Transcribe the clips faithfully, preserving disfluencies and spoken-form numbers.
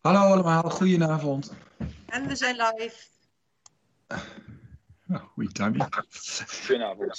Hallo allemaal, goedenavond. En we zijn live. Nou, goeie timing. Goedenavond.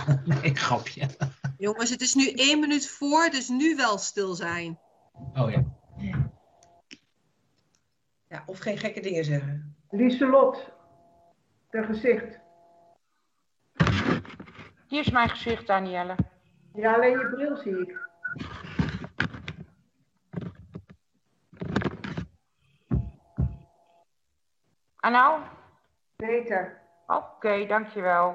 Nee, grapje. Jongens, het is nu één minuut voor, dus nu wel stil zijn. Oh ja. Ja, of geen gekke dingen zeggen. Lieselot, de gezicht. Hier is mijn gezicht, Danielle. Ja, alleen je bril zie ik. En nou? Beter. Oké, okay, dankjewel.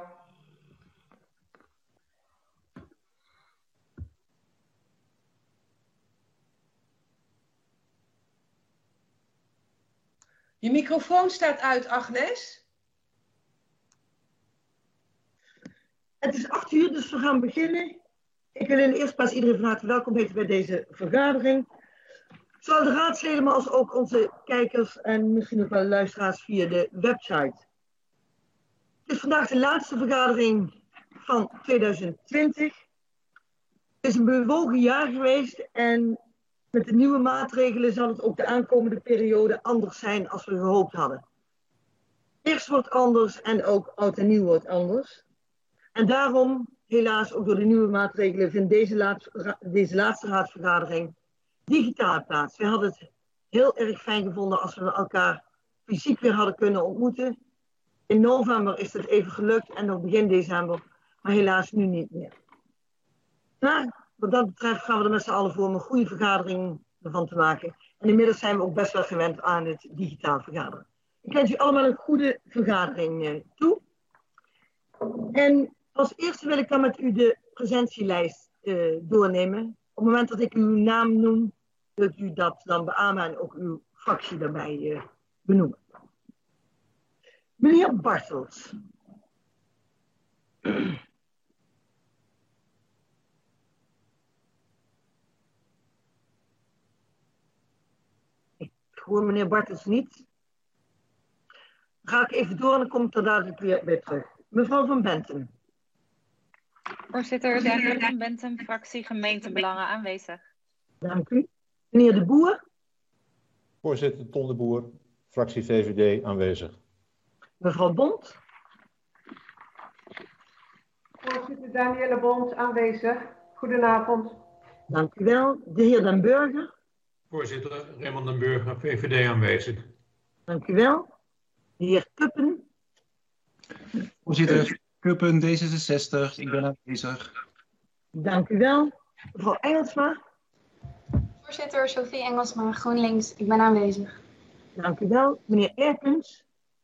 Je microfoon staat uit, Agnes. Het is acht uur, dus we gaan beginnen. Ik wil in de eerste plaats iedereen van harte welkom heten bij deze vergadering. Zowel de raadsleden, maar als ook onze kijkers en misschien ook wel luisteraars via de website. Het is vandaag de laatste vergadering van tweeduizend twintig. Het is een bewogen jaar geweest en met de nieuwe maatregelen zal het ook de aankomende periode anders zijn als we gehoopt hadden. Eerst wordt anders en ook oud en nieuw wordt anders. En daarom, helaas ook door de nieuwe maatregelen, vindt deze laatste, deze laatste raadsvergadering digitaal plaats. We hadden het heel erg fijn gevonden als we elkaar fysiek weer hadden kunnen ontmoeten. In november is het even gelukt en nog begin december, maar helaas nu niet meer. Maar wat dat betreft gaan we er met z'n allen voor om een goede vergadering ervan te maken. En inmiddels zijn we ook best wel gewend aan het digitaal vergaderen. Ik wens u allemaal een goede vergadering eh, toe. En als eerste wil ik dan met u de presentielijst uh, doornemen. Op het moment dat ik uw naam noem, wil ik u dat dan beamen en ook uw fractie daarbij uh, benoemen. Meneer Bartels. Ik hoor meneer Bartels niet. Dan ga ik even door en dan kom ik er dadelijk weer bij terug. Mevrouw Van Bentum. Voorzitter, Danielle Van Bentum, fractie Gemeentebelangen aanwezig. Dank u. Meneer De Boer. Voorzitter Ton de Boer, fractie V V D aanwezig. Mevrouw Bond. Voorzitter Danielle Bond aanwezig. Goedenavond. Dank u wel. De heer Den Burger. Voorzitter Raymond Den Burger, V V D aanwezig. Dank u wel. De heer Kuppen. Voorzitter Kuppen, D zesenzestig, ik ben aanwezig. Dank u wel. Mevrouw Engelsma. Voorzitter Sophie Engelsma, GroenLinks, ik ben aanwezig. Dank u wel. Meneer Erkens.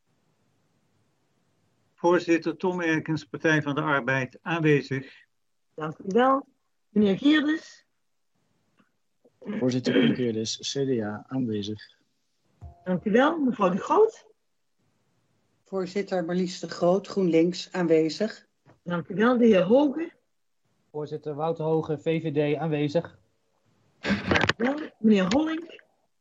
Voorzitter Tom Erkens, Partij van de Arbeid, aanwezig. Dank u wel. Meneer Geerdes. Voorzitter Koen Geerdes, C D A, aanwezig. Dank u wel. Mevrouw De Groot. Voorzitter Marlies de Groot, GroenLinks, aanwezig. Dank u wel. De heer Hoge. Voorzitter Wouter Hoge, V V D, aanwezig. Dank u wel. Meneer Hollink.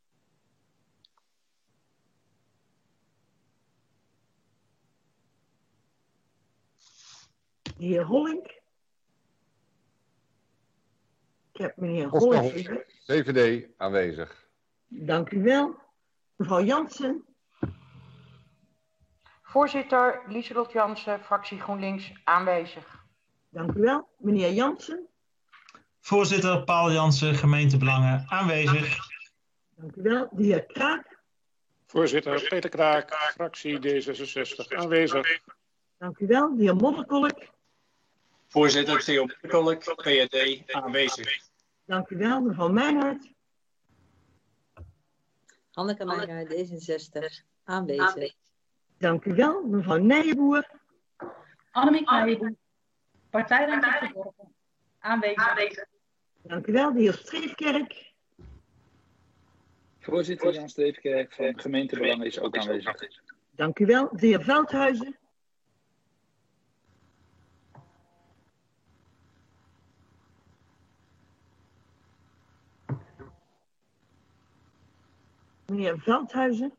De heer Hollink. Ik heb meneer Hollink. V V D aanwezig. Dank u wel. Mevrouw Jansen. Voorzitter Lieselot Jansen, fractie GroenLinks, aanwezig. Dank u wel. Meneer Jansen. Voorzitter Paul Jansen, Gemeentebelangen, aanwezig. Dank u wel. De heer Kraak. Voorzitter Peter Kraak, fractie D zesenzestig, aanwezig. Dank u wel. De heer Modderkolk. Voorzitter Theo Modderkolk, P R D, aanwezig. Dank u wel. Mevrouw Meijnhout. Hanneke Meijnhout, D zesenzestig, aanwezig. Dank u wel. Mevrouw Nijenboer. Annemiek Nijenboer, Partij Ruimte Verborgen, aanwezig. Dank u wel. De heer Streefkerk. Voorzitter Jan Streefkerk van Gemeentebelangen is ook aanwezig. Dank u wel. De heer Veldhuizen. Meneer Veldhuizen.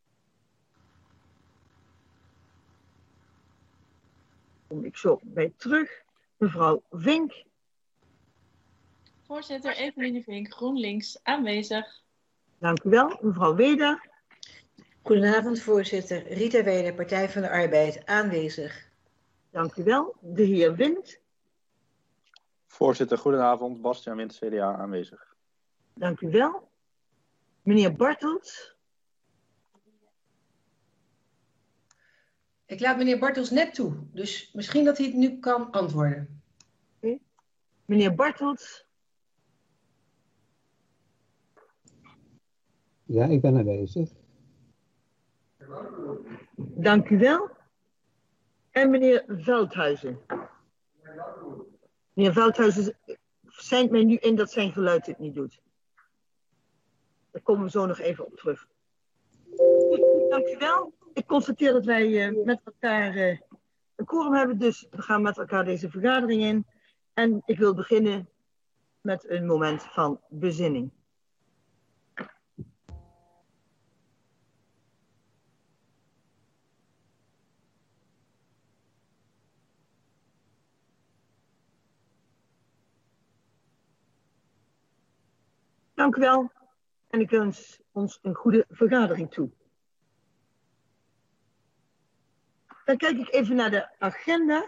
Kom ik zo bij terug. Mevrouw Vink. Voorzitter Eveline Vink, GroenLinks, aanwezig. Dank u wel. Mevrouw Weda. Goedenavond, voorzitter. Rita Weder, Partij van de Arbeid, aanwezig. Dank u wel. De heer Wind. Voorzitter, goedenavond. Bastiaan Winter, C D A, aanwezig. Dank u wel. Meneer Bartels. Ik laat meneer Bartels net toe, dus misschien dat hij het nu kan antwoorden. Okay. Meneer Bartels. Ja, ik ben aanwezig. Dank u wel. En meneer Veldhuizen. Meneer Veldhuizen seint mij nu in dat zijn geluid het niet doet. Daar komen we zo nog even op terug. Goed, dank u wel. Ik constateer dat wij uh, met elkaar uh, een quorum hebben, dus we gaan met elkaar deze vergadering in. En ik wil beginnen met een moment van bezinning. Dank u wel en ik wens ons een goede vergadering toe. Dan kijk ik even naar de agenda.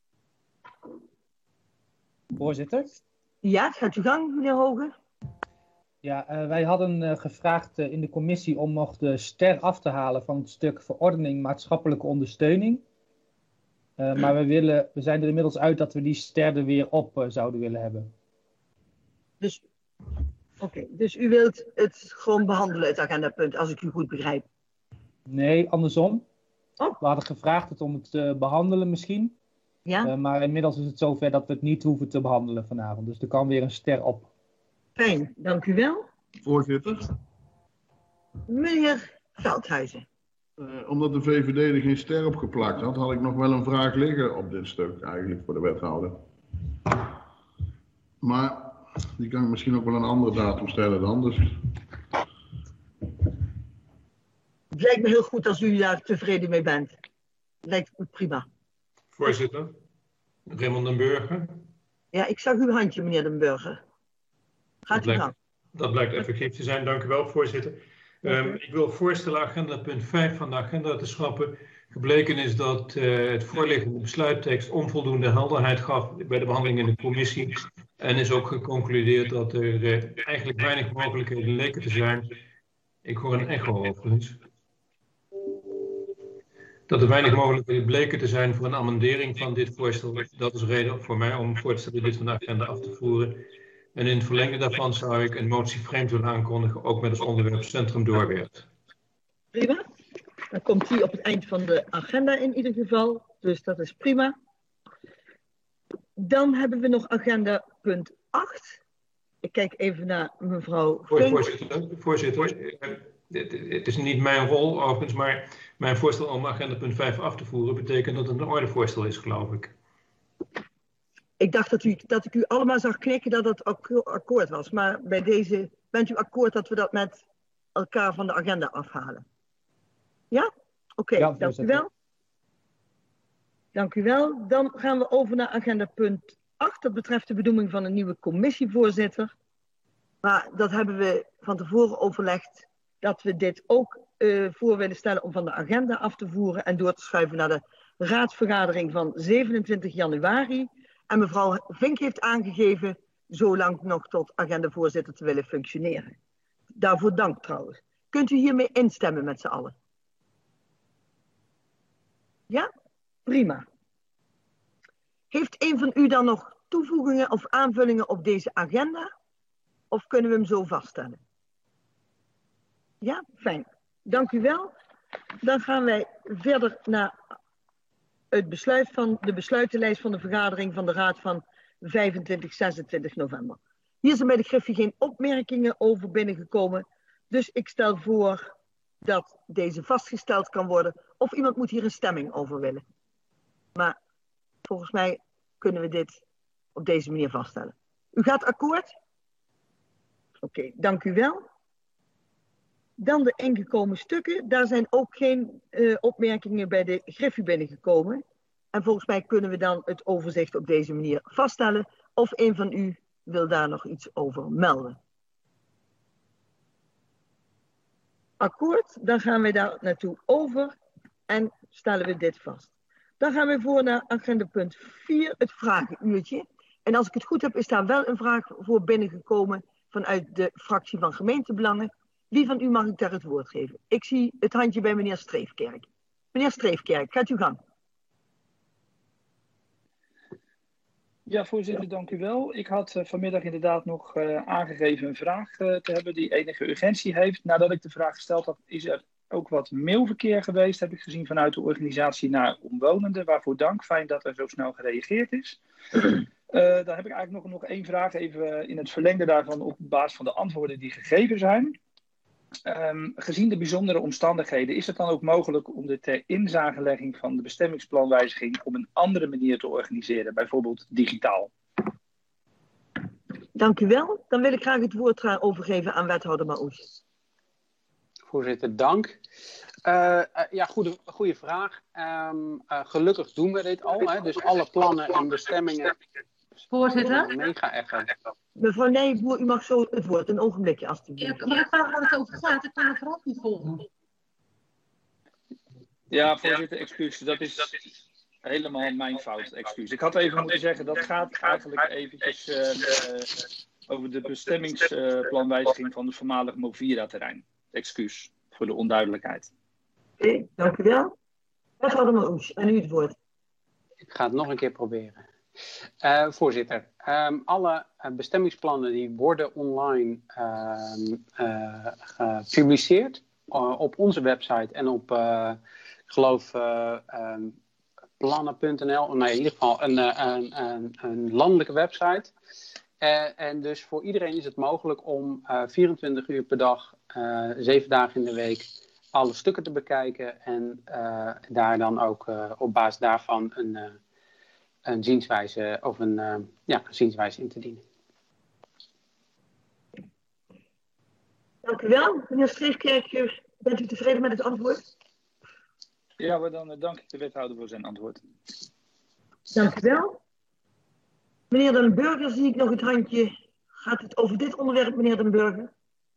Voorzitter? Ja, gaat uw gang, meneer Hoge. Ja, uh, wij hadden uh, gevraagd uh, in de commissie om nog de ster af te halen van het stuk verordening maatschappelijke ondersteuning. Uh, maar we, willen, we zijn er inmiddels uit dat we die ster er weer op uh, zouden willen hebben. Dus, oké, okay, dus u wilt het gewoon behandelen, het agendapunt, als ik u goed begrijp? Nee, andersom. Oh. We hadden gevraagd het om het te behandelen misschien. Ja? Uh, maar inmiddels is het zover dat we het niet hoeven te behandelen vanavond. Dus er kan weer een ster op. Fijn, dank u wel. Voorzitter. Meneer Veldhuizen. Uh, omdat de V V D er geen ster op geplakt had, had ik nog wel een vraag liggen op dit stuk eigenlijk voor de wethouder. Maar die kan ik misschien ook wel een andere datum stellen dan. Dus... Het lijkt me heel goed als u daar tevreden mee bent. Lijkt me prima. Voorzitter, Raymond den Burger. Ja, ik zag uw handje, meneer den Burger. Gaat u gang. Dat blijkt effectief te zijn, dank u wel, voorzitter. Um, ik wil voorstellen agenda punt vijf van de agenda te schrappen. Gebleken is dat uh, het voorliggende besluittekst onvoldoende helderheid gaf bij de behandeling in de commissie. En is ook geconcludeerd dat er uh, eigenlijk weinig mogelijkheden leken te zijn. Ik hoor een echo overigens. Dat er weinig mogelijkheden bleken te zijn voor een amendering van dit voorstel. Dat is reden voor mij om voor te stellen dit van de agenda af te voeren. En in het verlengde daarvan zou ik een motie vreemd willen aankondigen, ook met als onderwerp Centrum Doorwerth. Prima. Dan komt die op het eind van de agenda in ieder geval. Dus dat is prima. Dan hebben we nog agenda punt acht. Ik kijk even naar mevrouw Vink. Voorzitter, voorzitter het is niet mijn rol overigens, maar mijn voorstel om agenda punt vijf af te voeren betekent dat het een ordevoorstel is, geloof ik. Ik dacht dat, u, dat ik u allemaal zag knikken dat het akkoord was. Maar bij deze bent u akkoord dat we dat met elkaar van de agenda afhalen? Ja? Oké, okay, ja, dank u wel. Dank u wel. Dan gaan we over naar agenda punt acht. Dat betreft de benoeming van een nieuwe commissievoorzitter. Maar dat hebben we van tevoren overlegd dat we dit ook uh, voor willen stellen om van de agenda af te voeren en door te schuiven naar de raadsvergadering van zevenentwintig januari. En mevrouw Vink heeft aangegeven zo lang nog tot agendavoorzitter te willen functioneren. Daarvoor dank trouwens. Kunt u hiermee instemmen met z'n allen? Ja? Prima. Heeft een van u dan nog toevoegingen of aanvullingen op deze agenda? Of kunnen we hem zo vaststellen? Ja, fijn. Dank u wel. Dan gaan wij verder naar het besluit van de besluitenlijst van de vergadering van de Raad van vijfentwintig, zesentwintig november. Hier zijn bij de Griffie geen opmerkingen over binnengekomen. Dus ik stel voor dat deze vastgesteld kan worden. Of iemand moet hier een stemming over willen. Maar volgens mij kunnen we dit op deze manier vaststellen. U gaat akkoord? Oké, okay, dank u wel. Dan de ingekomen stukken. Daar zijn ook geen uh, opmerkingen bij de Griffie binnengekomen. En volgens mij kunnen we dan het overzicht op deze manier vaststellen. Of een van u wil daar nog iets over melden. Akkoord, dan gaan we daar naartoe over en stellen we dit vast. Dan gaan we voor naar agenda punt vier, het vragenuurtje. En als ik het goed heb, is daar wel een vraag voor binnengekomen vanuit de fractie van gemeentebelangen. Wie van u mag ik daar het woord geven? Ik zie het handje bij meneer Streefkerk. Meneer Streefkerk, gaat u gang. Ja, voorzitter, dank u wel. Ik had uh, vanmiddag inderdaad nog uh, aangegeven een vraag uh, te hebben die enige urgentie heeft. Nadat ik de vraag gesteld had, is er ook wat mailverkeer geweest, heb ik gezien vanuit de organisatie naar omwonenden. Waarvoor dank, fijn dat er zo snel gereageerd is. Uh, dan heb ik eigenlijk nog, nog één vraag, even in het verlengde daarvan op basis van de antwoorden die gegeven zijn. Um, gezien de bijzondere omstandigheden, is het dan ook mogelijk om de ter inzagelegging van de bestemmingsplanwijziging op een andere manier te organiseren, bijvoorbeeld digitaal? Dank u wel. Dan wil ik graag het woord overgeven aan wethouder Maoes. Voorzitter, dank. Uh, uh, ja, goede, goede vraag. Um, uh, gelukkig doen we dit al, hè? Dus alle plannen en bestemmingen. Voorzitter? Mega echo. Mevrouw Nijboer, u mag zo het woord. Een ogenblikje, alstublieft. Ja, maar ik vraag waar het over gaat. Ik kan het vooral niet volgen. Ja, voorzitter, excuus. Dat is helemaal mijn fout. Excuus. Ik had even moeten zeggen, dat gaat eigenlijk eventjes uh, uh, over de bestemmingsplanwijziging uh, van het voormalig Movira-terrein. Excuus voor de onduidelijkheid. Oké, okay, dank u wel. Wethouder Maoes, en u het woord. Ik ga het nog een keer proberen. Uh, voorzitter, um, alle uh, bestemmingsplannen die worden online uh, uh, gepubliceerd uh, op onze website en op, uh, ik geloof, uh, um, plannen punt n l. Nee, in ieder geval een, een, een, een landelijke website. Uh, en dus voor iedereen is het mogelijk om uh, vierentwintig uur per dag, uh, zeven dagen in de week, alle stukken te bekijken en uh, daar dan ook uh, op basis daarvan een... Uh, een zienswijze of een, uh, ja, een zienswijze in te dienen. Dank u wel. Meneer Streefkerk, bent u tevreden met het antwoord? Ja, maar dan uh, dank ik de wethouder voor zijn antwoord. Dank u wel. Meneer Den Burger, zie ik nog het handje. Gaat het over dit onderwerp, meneer Den Burger?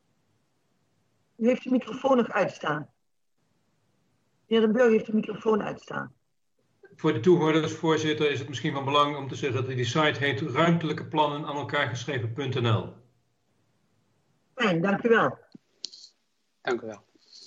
U heeft de microfoon nog uitstaan. Meneer Den Burger heeft de microfoon uitstaan. Voor de toehoorders, voorzitter, is het misschien van belang om te zeggen dat die site heet ruimtelijke plannen aan elkaar geschreven punt n l. Fijn, dank u wel. Dank u wel.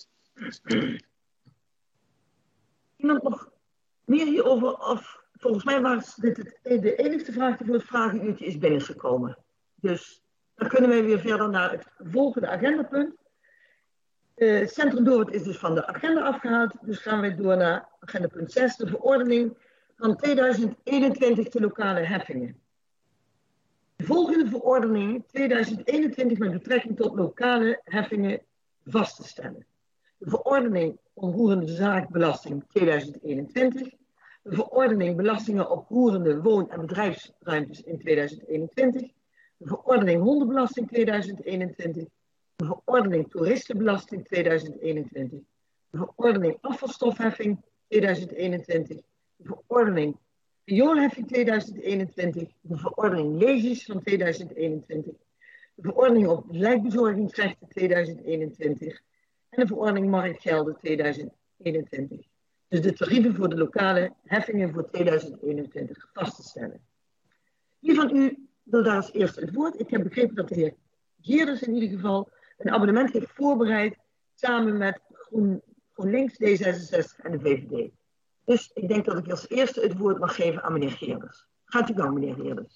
Iemand nog meer hierover? Of volgens mij was dit het, de enige vraag die voor het vragenuurtje is binnengekomen. Dus dan kunnen wij weer verder naar het volgende agendapunt. Uh, Centrum Doorwerth is dus van de agenda afgehaald. Dus gaan we door naar agenda punt zes, de verordening van tweeduizend eenentwintig de lokale heffingen. De volgende verordening tweeduizend eenentwintig met betrekking tot lokale heffingen vast te stellen. De verordening onroerende zaakbelasting tweeduizend eenentwintig. De verordening belastingen op roerende woon- en bedrijfsruimtes in tweeduizend eenentwintig. De verordening hondenbelasting tweeduizend eenentwintig. De verordening toeristenbelasting tweeduizend eenentwintig. De verordening afvalstofheffing tweeduizend eenentwintig. De verordening rioolheffing tweeduizend eenentwintig. De verordening leges van tweeduizend eenentwintig. De verordening op lijkbezorgingsrechten tweeduizend eenentwintig. En de verordening marktgelden tweeduizend eenentwintig. Dus de tarieven voor de lokale heffingen voor tweeduizend eenentwintig vast te stellen. Wie van u wil daar als eerste het woord? Ik heb begrepen dat de heer Geerders in ieder geval een abonnement heeft voorbereid samen met Groen, GroenLinks, D zesenzestig en de V V D. Dus ik denk dat ik als eerste het woord mag geven aan meneer Geerders. Gaat u gang, meneer Geerders.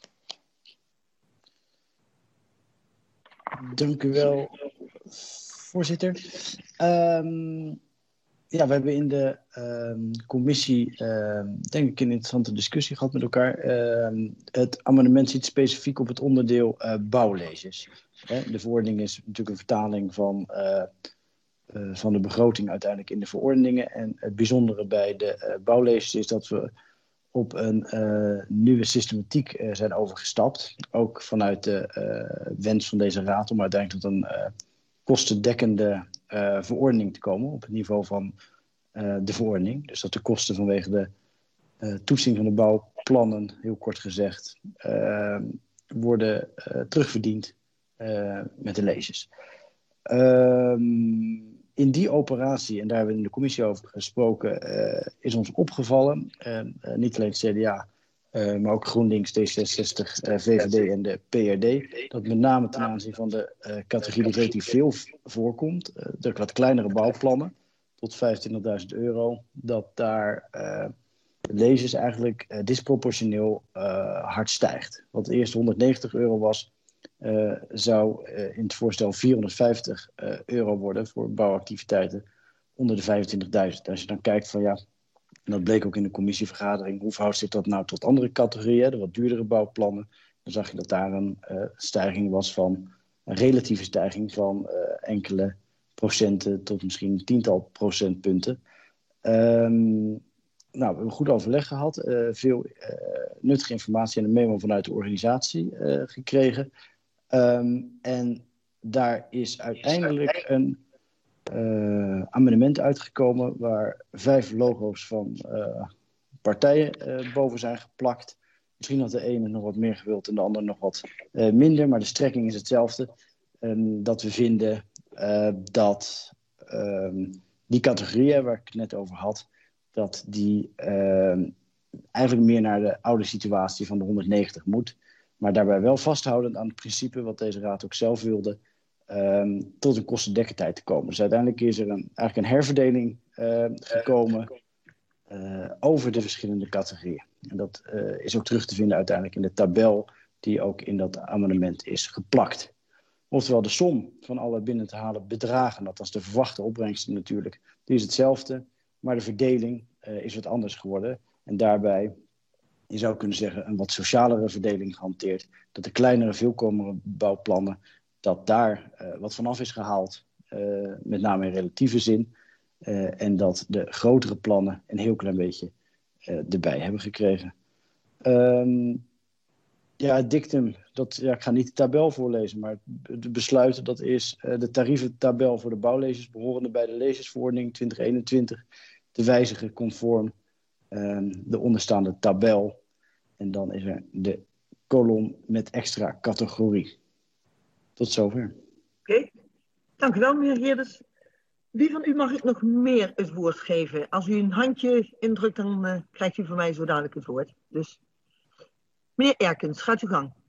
Dank u wel, voorzitter. Um, ja, we hebben in de um, commissie, um, denk ik, een interessante discussie gehad met elkaar. Um, het amendement zit specifiek op het onderdeel uh, bouwleges. Hè, de verordening is natuurlijk een vertaling van, uh, uh, van de begroting uiteindelijk in de verordeningen. En het bijzondere bij de uh, bouwleges is dat we op een uh, nieuwe systematiek uh, zijn overgestapt. Ook vanuit de uh, wens van deze raad om uiteindelijk tot een uh, kostendekkende uh, verordening te komen op het niveau van uh, de verordening. Dus dat de kosten vanwege de uh, toetsing van de bouwplannen, heel kort gezegd, uh, worden uh, terugverdiend uh, met de leges. Uh, in die operatie, en daar hebben we in de commissie over gesproken, uh, is ons opgevallen, uh, uh, niet alleen het C D A, uh, maar ook GroenLinks, D zesenzestig, uh, V V D en de P R D. Dat met name ten aanzien van de uh, categorie die relatief veel voorkomt, uh, de wat kleinere bouwplannen, tot vijfentwintigduizend euro, dat daar uh, de leges eigenlijk uh, disproportioneel uh, hard stijgt. Wat eerst honderdnegentig euro was, uh, zou uh, in het voorstel vierhonderdvijftig uh, euro worden voor bouwactiviteiten onder de vijfentwintigduizend. Als je dan kijkt van ja, en dat bleek ook in de commissievergadering, hoe verhoudt zich dat nou tot andere categorieën, de wat duurdere bouwplannen, dan zag je dat daar een uh, stijging was van, een relatieve stijging van uh, enkele procenten tot misschien een tiental procentpunten. Um, nou, we hebben een goed overleg gehad, uh, veel uh, nuttige informatie en een memo vanuit de organisatie uh, gekregen. Um, en daar is uiteindelijk een uh, amendement uitgekomen waar vijf logo's van uh, partijen uh, boven zijn geplakt. Misschien had de ene nog wat meer gewild en de andere nog wat uh, minder, maar de strekking is hetzelfde. Um, dat we vinden uh, dat um, die categorieën waar ik het net over had, dat die uh, eigenlijk meer naar de oude situatie van de honderdnegentig moet. Maar daarbij wel vasthoudend aan het principe wat deze raad ook zelf wilde, um, tot een kostendekkendheid te komen. Dus uiteindelijk is er een, eigenlijk een herverdeling uh, gekomen uh, over de verschillende categorieën. En dat uh, is ook terug te vinden uiteindelijk in de tabel die ook in dat amendement is geplakt. Oftewel de som van alle binnen te halen bedragen, dat is de verwachte opbrengsten natuurlijk, die is hetzelfde. Maar de verdeling uh, is wat anders geworden. En daarbij, je zou kunnen zeggen, een wat socialere verdeling gehanteerd. Dat de kleinere, veelkomende bouwplannen, dat daar uh, wat vanaf is gehaald. Uh, met name in relatieve zin. Uh, en dat de grotere plannen een heel klein beetje uh, erbij hebben gekregen. Um, ja, het dictum, dat, ja, ik ga niet de tabel voorlezen, maar de besluiten, dat is uh, de tarieventabel voor de bouwleges behorende bij de legesverordening twintig eenentwintig te wijzigen conform um, de onderstaande tabel. En dan is er de kolom met extra categorie. Tot zover. Oké, okay. Dank u wel, meneer Geerders. Wie van u mag ik nog meer het woord geven? Als u een handje indrukt, dan uh, krijgt u van mij zo dadelijk het woord. Dus, meneer Erkens, gaat uw gang.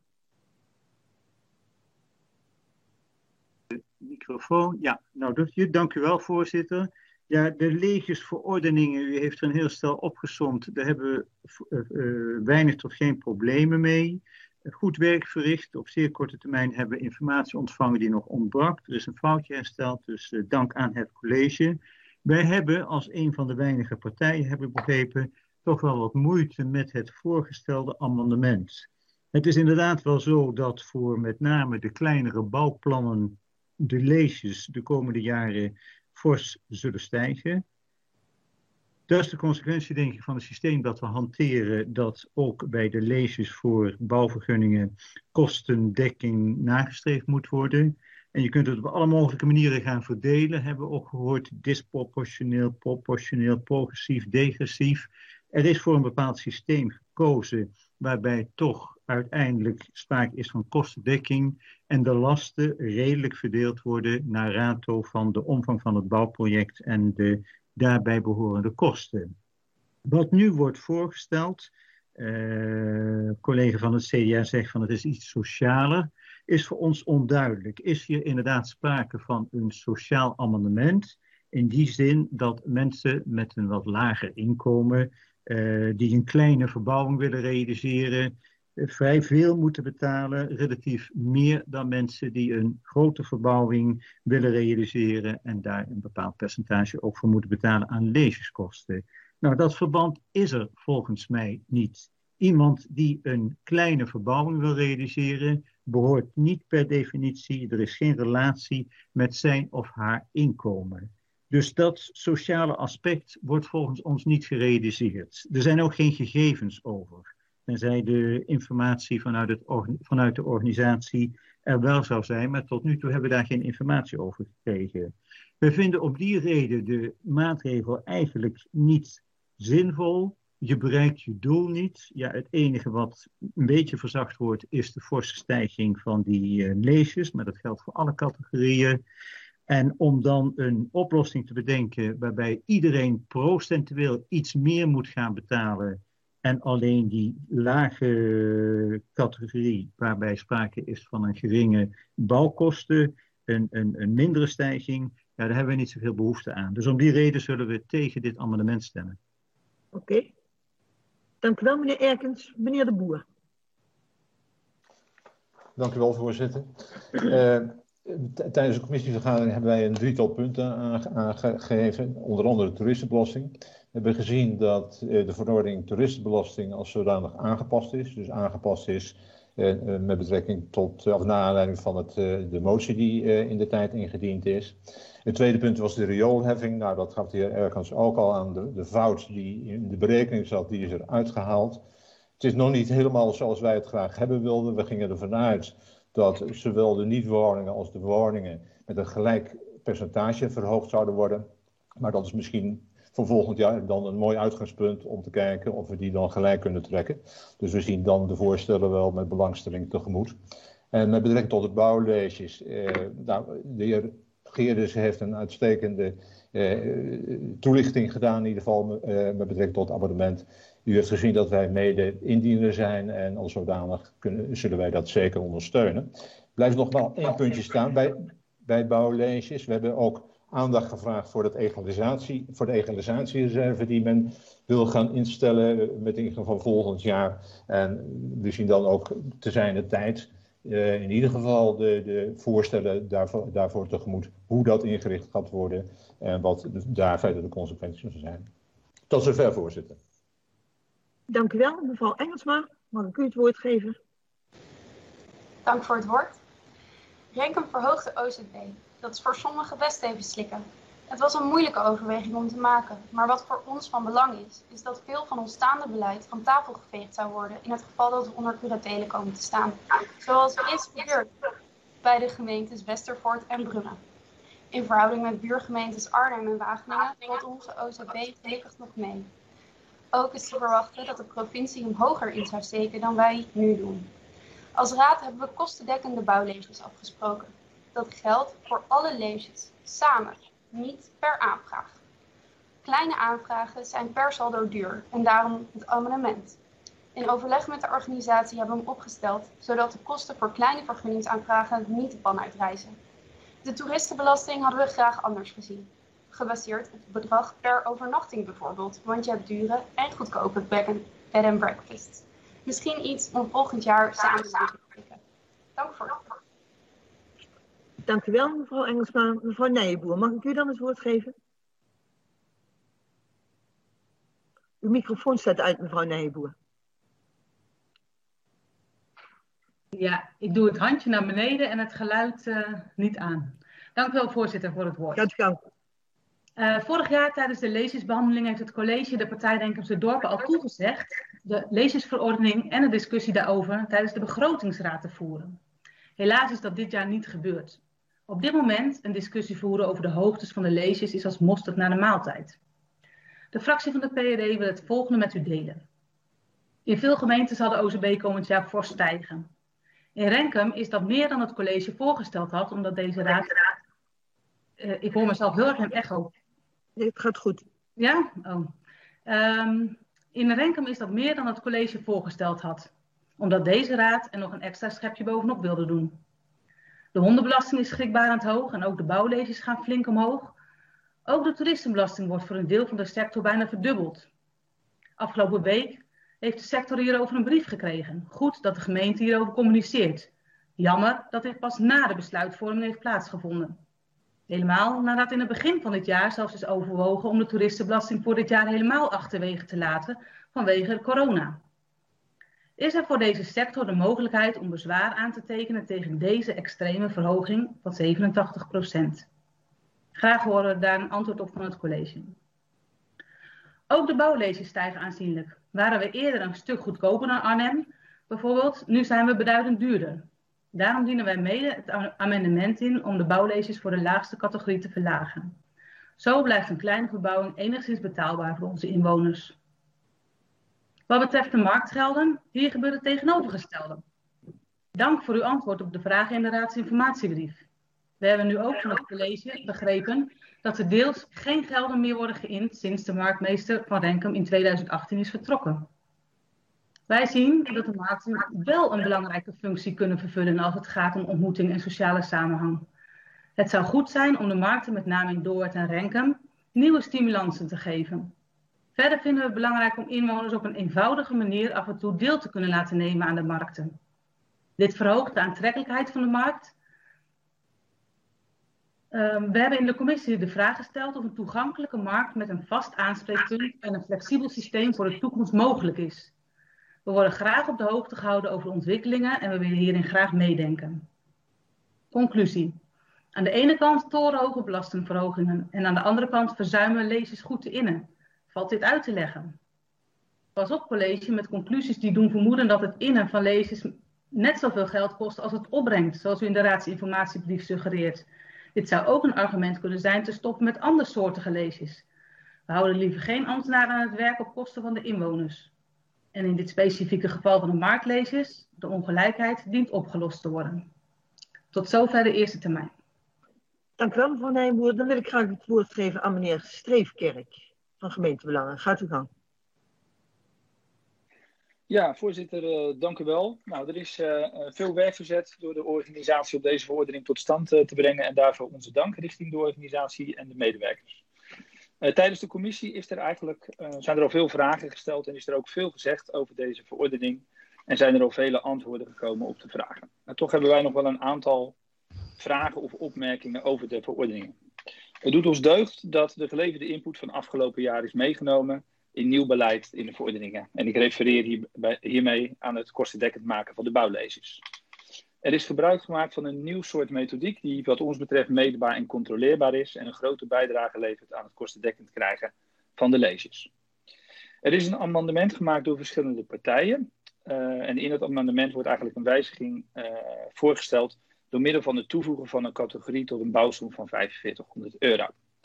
Microfoon, ja. Nou, dank u wel, voorzitter. Ja, de legesverordeningen, u heeft er een heel stel opgesomd. Daar hebben we uh, uh, weinig tot geen problemen mee. Goed werk verricht. Op zeer korte termijn hebben we informatie ontvangen die nog ontbrak. Er is een foutje hersteld, dus uh, dank aan het college. Wij hebben als een van de weinige partijen, heb ik begrepen, toch wel wat moeite met het voorgestelde amendement. Het is inderdaad wel zo dat voor met name de kleinere bouwplannen de leges de komende jaren fors zullen stijgen. Dat is de consequentie, denk ik, van het systeem dat we hanteren, dat ook bij de leges voor bouwvergunningen kostendekking nagestreefd moet worden. En je kunt het op alle mogelijke manieren gaan verdelen, hebben we ook gehoord, disproportioneel, proportioneel, progressief, degressief. Er is voor een bepaald systeem gekozen waarbij toch uiteindelijk sprake is van kostendekking en de lasten redelijk verdeeld worden naar rato van de omvang van het bouwproject en de daarbij behorende kosten. Wat nu wordt voorgesteld, uh, collega van het C D A zegt van het is iets socialer, is voor ons onduidelijk. Is hier inderdaad sprake van een sociaal amendement? In die zin dat mensen met een wat lager inkomen, uh, die een kleine verbouwing willen realiseren, uh, vrij veel moeten betalen, relatief meer dan mensen die een grote verbouwing willen realiseren en daar een bepaald percentage ook voor moeten betalen aan legeskosten. Nou, dat verband is er volgens mij niet. Iemand die een kleine verbouwing wil realiseren, behoort niet per definitie, er is geen relatie met zijn of haar inkomen. Dus dat sociale aspect wordt volgens ons niet gerealiseerd. Er zijn ook geen gegevens over. Tenzij de informatie vanuit, het, vanuit de organisatie er wel zou zijn, maar tot nu toe hebben we daar geen informatie over gekregen. We vinden op die reden de maatregel eigenlijk niet zinvol. Je bereikt je doel niet. Ja, het enige wat een beetje verzacht wordt is de forse stijging van die uh, leges, maar dat geldt voor alle categorieën. En om dan een oplossing te bedenken waarbij iedereen procentueel iets meer moet gaan betalen En alleen die lage categorie, waarbij sprake is van een geringe bouwkosten, een, een, een mindere stijging, ja, daar hebben we niet zoveel behoefte aan. Dus om die reden zullen we tegen dit amendement stemmen. Oké. Okay. Dank u wel, meneer Erkens. Meneer De Boer. Dank u wel, voorzitter. Uh, tijdens de commissievergadering hebben wij een drietal punten aangegeven, onder andere de toeristenbelasting. We hebben gezien dat uh, de verordening toeristenbelasting als zodanig aangepast is. Dus aangepast is uh, met betrekking tot, of naar aanleiding van het, uh, de motie die uh, in de tijd ingediend is. Het tweede punt was de rioolheffing. Nou, dat gaf de heer Erkens ook al aan. De, de fout die in de berekening zat, die is er uitgehaald. Het is nog niet helemaal zoals wij het graag hebben wilden. We gingen ervan uit dat zowel de niet-woningen als de woningen met een gelijk percentage verhoogd zouden worden. Maar dat is misschien voor volgend jaar dan een mooi uitgangspunt om te kijken of we die dan gelijk kunnen trekken. Dus we zien dan de voorstellen wel met belangstelling tegemoet. En met betrekking tot de bouwleges, eh, nou, de heer Geerdes heeft een uitstekende eh, toelichting gedaan, in ieder geval eh, met betrekking tot het abonnement. U heeft gezien dat wij mede indiener zijn en als zodanig kunnen, zullen wij dat zeker ondersteunen. Blijft nog wel één puntje staan bij, bij bouwleges. We hebben ook aandacht gevraagd voor, het egalisatie, voor de egalisatiereserve die men wil gaan instellen met ingang van volgend jaar. En we zien dan ook te zijn de tijd, uh, in ieder geval de, de voorstellen daarvoor, daarvoor tegemoet, hoe dat ingericht gaat worden en wat de, daar verder de consequenties zijn. Tot zover, voorzitter. Dank u wel, mevrouw Engelsma. Mag ik u het woord geven? Dank voor het woord. Renkum verhoogt de O Z B. Dat is voor sommigen best even slikken. Het was een moeilijke overweging om te maken, maar wat voor ons van belang is, is dat veel van ons staande beleid van tafel geveegd zou worden in het geval dat we onder curatele komen te staan. Zoals is gebeurd bij de gemeentes Westervoort en Brummen. In verhouding met buurgemeentes Arnhem en Wageningen valt onze O Z B gelukkig nog mee. Ook is te verwachten dat de provincie hem hoger in zou steken dan wij nu doen. Als raad hebben we kostendekkende bouwleges afgesproken. Dat geldt voor alle leges, samen, niet per aanvraag. Kleine aanvragen zijn per saldo duur en daarom het amendement. In overleg met de organisatie hebben we hem opgesteld, zodat de kosten voor kleine vergunningsaanvragen niet de pan uitreizen. De toeristenbelasting hadden we graag anders gezien. Gebaseerd op het bedrag per overnachting bijvoorbeeld, want je hebt dure en goedkope bed and breakfast. Misschien iets om volgend jaar samen te kijken. Dank voor het woord. Dank u wel, mevrouw Engelsma. Mevrouw Nijenboer, mag ik u dan het woord geven? Uw microfoon staat uit, mevrouw Nijenboer. Ja, ik doe het handje naar beneden en het geluid uh, niet aan. Dank u wel, voorzitter, voor het woord. Gaat u gang. Uh, vorig jaar tijdens de leesjesbehandeling heeft het college de partij Renkumse Dorpen al toegezegd de leesjesverordening en de discussie daarover tijdens de begrotingsraad te voeren. Helaas is dat dit jaar niet gebeurd. Op dit moment een discussie voeren over de hoogtes van de leesjes is als mosterd naar de maaltijd. De fractie van de P R D wil het volgende met u delen. In veel gemeenten zal de O Z B komend jaar fors stijgen. In Renkum is dat meer dan het college voorgesteld had, omdat deze raad... Uh, ik hoor mezelf heel erg in echo. Nee, het gaat goed. Ja? Oh. Um, in Renkum is dat meer dan het college voorgesteld had, omdat deze raad er nog een extra schepje bovenop wilde doen. De hondenbelasting is schrikbarend hoog en ook de bouwleges gaan flink omhoog. Ook de toeristenbelasting wordt voor een deel van de sector bijna verdubbeld. Afgelopen week heeft de sector hierover een brief gekregen. Goed dat de gemeente hierover communiceert. Jammer dat dit pas na de besluitvorming heeft plaatsgevonden. Helemaal nadat in het begin van dit jaar zelfs is overwogen om de toeristenbelasting voor dit jaar helemaal achterwege te laten vanwege corona. Is er voor deze sector de mogelijkheid om bezwaar aan te tekenen tegen deze extreme verhoging van zevenentachtig procent? Graag horen we daar een antwoord op van het college. Ook de bouwleges stijgen aanzienlijk. Waren we eerder een stuk goedkoper dan Arnhem, bijvoorbeeld, nu zijn we beduidend duurder. Daarom dienen wij mede het amendement in om de bouwleges voor de laagste categorie te verlagen. Zo blijft een kleine verbouwing enigszins betaalbaar voor onze inwoners. Wat betreft de marktgelden, hier gebeurt het tegenovergestelde. Dank voor uw antwoord op de vragen in de raadsinformatiebrief. We hebben nu ook van het college begrepen dat er deels geen gelden meer worden geïnd sinds de marktmeester van Renkum in tweeduizend achttien is vertrokken. Wij zien dat de markten wel een belangrijke functie kunnen vervullen als het gaat om ontmoeting en sociale samenhang. Het zou goed zijn om de markten, met name in Doorwerth en Renkum, nieuwe stimulansen te geven. Verder vinden we het belangrijk om inwoners op een eenvoudige manier af en toe deel te kunnen laten nemen aan de markten. Dit verhoogt de aantrekkelijkheid van de markt. Um, we hebben in de commissie de vraag gesteld of een toegankelijke markt met een vast aanspreekpunt en een flexibel systeem voor de toekomst mogelijk is. We worden graag op de hoogte gehouden over ontwikkelingen en we willen hierin graag meedenken. Conclusie. Aan de ene kant torenhoge belastingverhogingen en aan de andere kant verzuimen lezers goed te innen. Valt dit uit te leggen? Pas op college met conclusies die doen vermoeden dat het innen van lezers net zoveel geld kost als het opbrengt, zoals u in de raadsinformatiebrief suggereert. Dit zou ook een argument kunnen zijn te stoppen met andersoortige lezers. We houden liever geen ambtenaren aan het werk op kosten van de inwoners. En in dit specifieke geval van de marktlezers, de ongelijkheid dient opgelost te worden. Tot zover de eerste termijn. Dank u wel, mevrouw Nijboer. Dan wil ik graag het woord geven aan meneer Streefkerk van Gemeentebelangen. Gaat u gang. Ja, voorzitter, uh, dank u wel. Nou, er is uh, veel werk verzet door de organisatie om deze verordening tot stand uh, te brengen en daarvoor onze dank richting de organisatie en de medewerkers. Uh, tijdens de commissie is er eigenlijk, uh, zijn er al veel vragen gesteld en is er ook veel gezegd over deze verordening en zijn er al vele antwoorden gekomen op de vragen. Maar toch hebben wij nog wel een aantal vragen of opmerkingen over de verordeningen. Het doet ons deugd dat de geleverde input van afgelopen jaar is meegenomen in nieuw beleid in de verordeningen. En ik refereer hier, bij, hiermee aan het kostendekkend maken van de bouwlezers. Er is gebruik gemaakt van een nieuw soort methodiek die wat ons betreft meetbaar en controleerbaar is en een grote bijdrage levert aan het kostendekkend krijgen van de lezers. Er is een amendement gemaakt door verschillende partijen. Uh, en in het amendement wordt eigenlijk een wijziging uh, voorgesteld door middel van het toevoegen van een categorie tot een bouwsom van vijfenveertighonderd euro.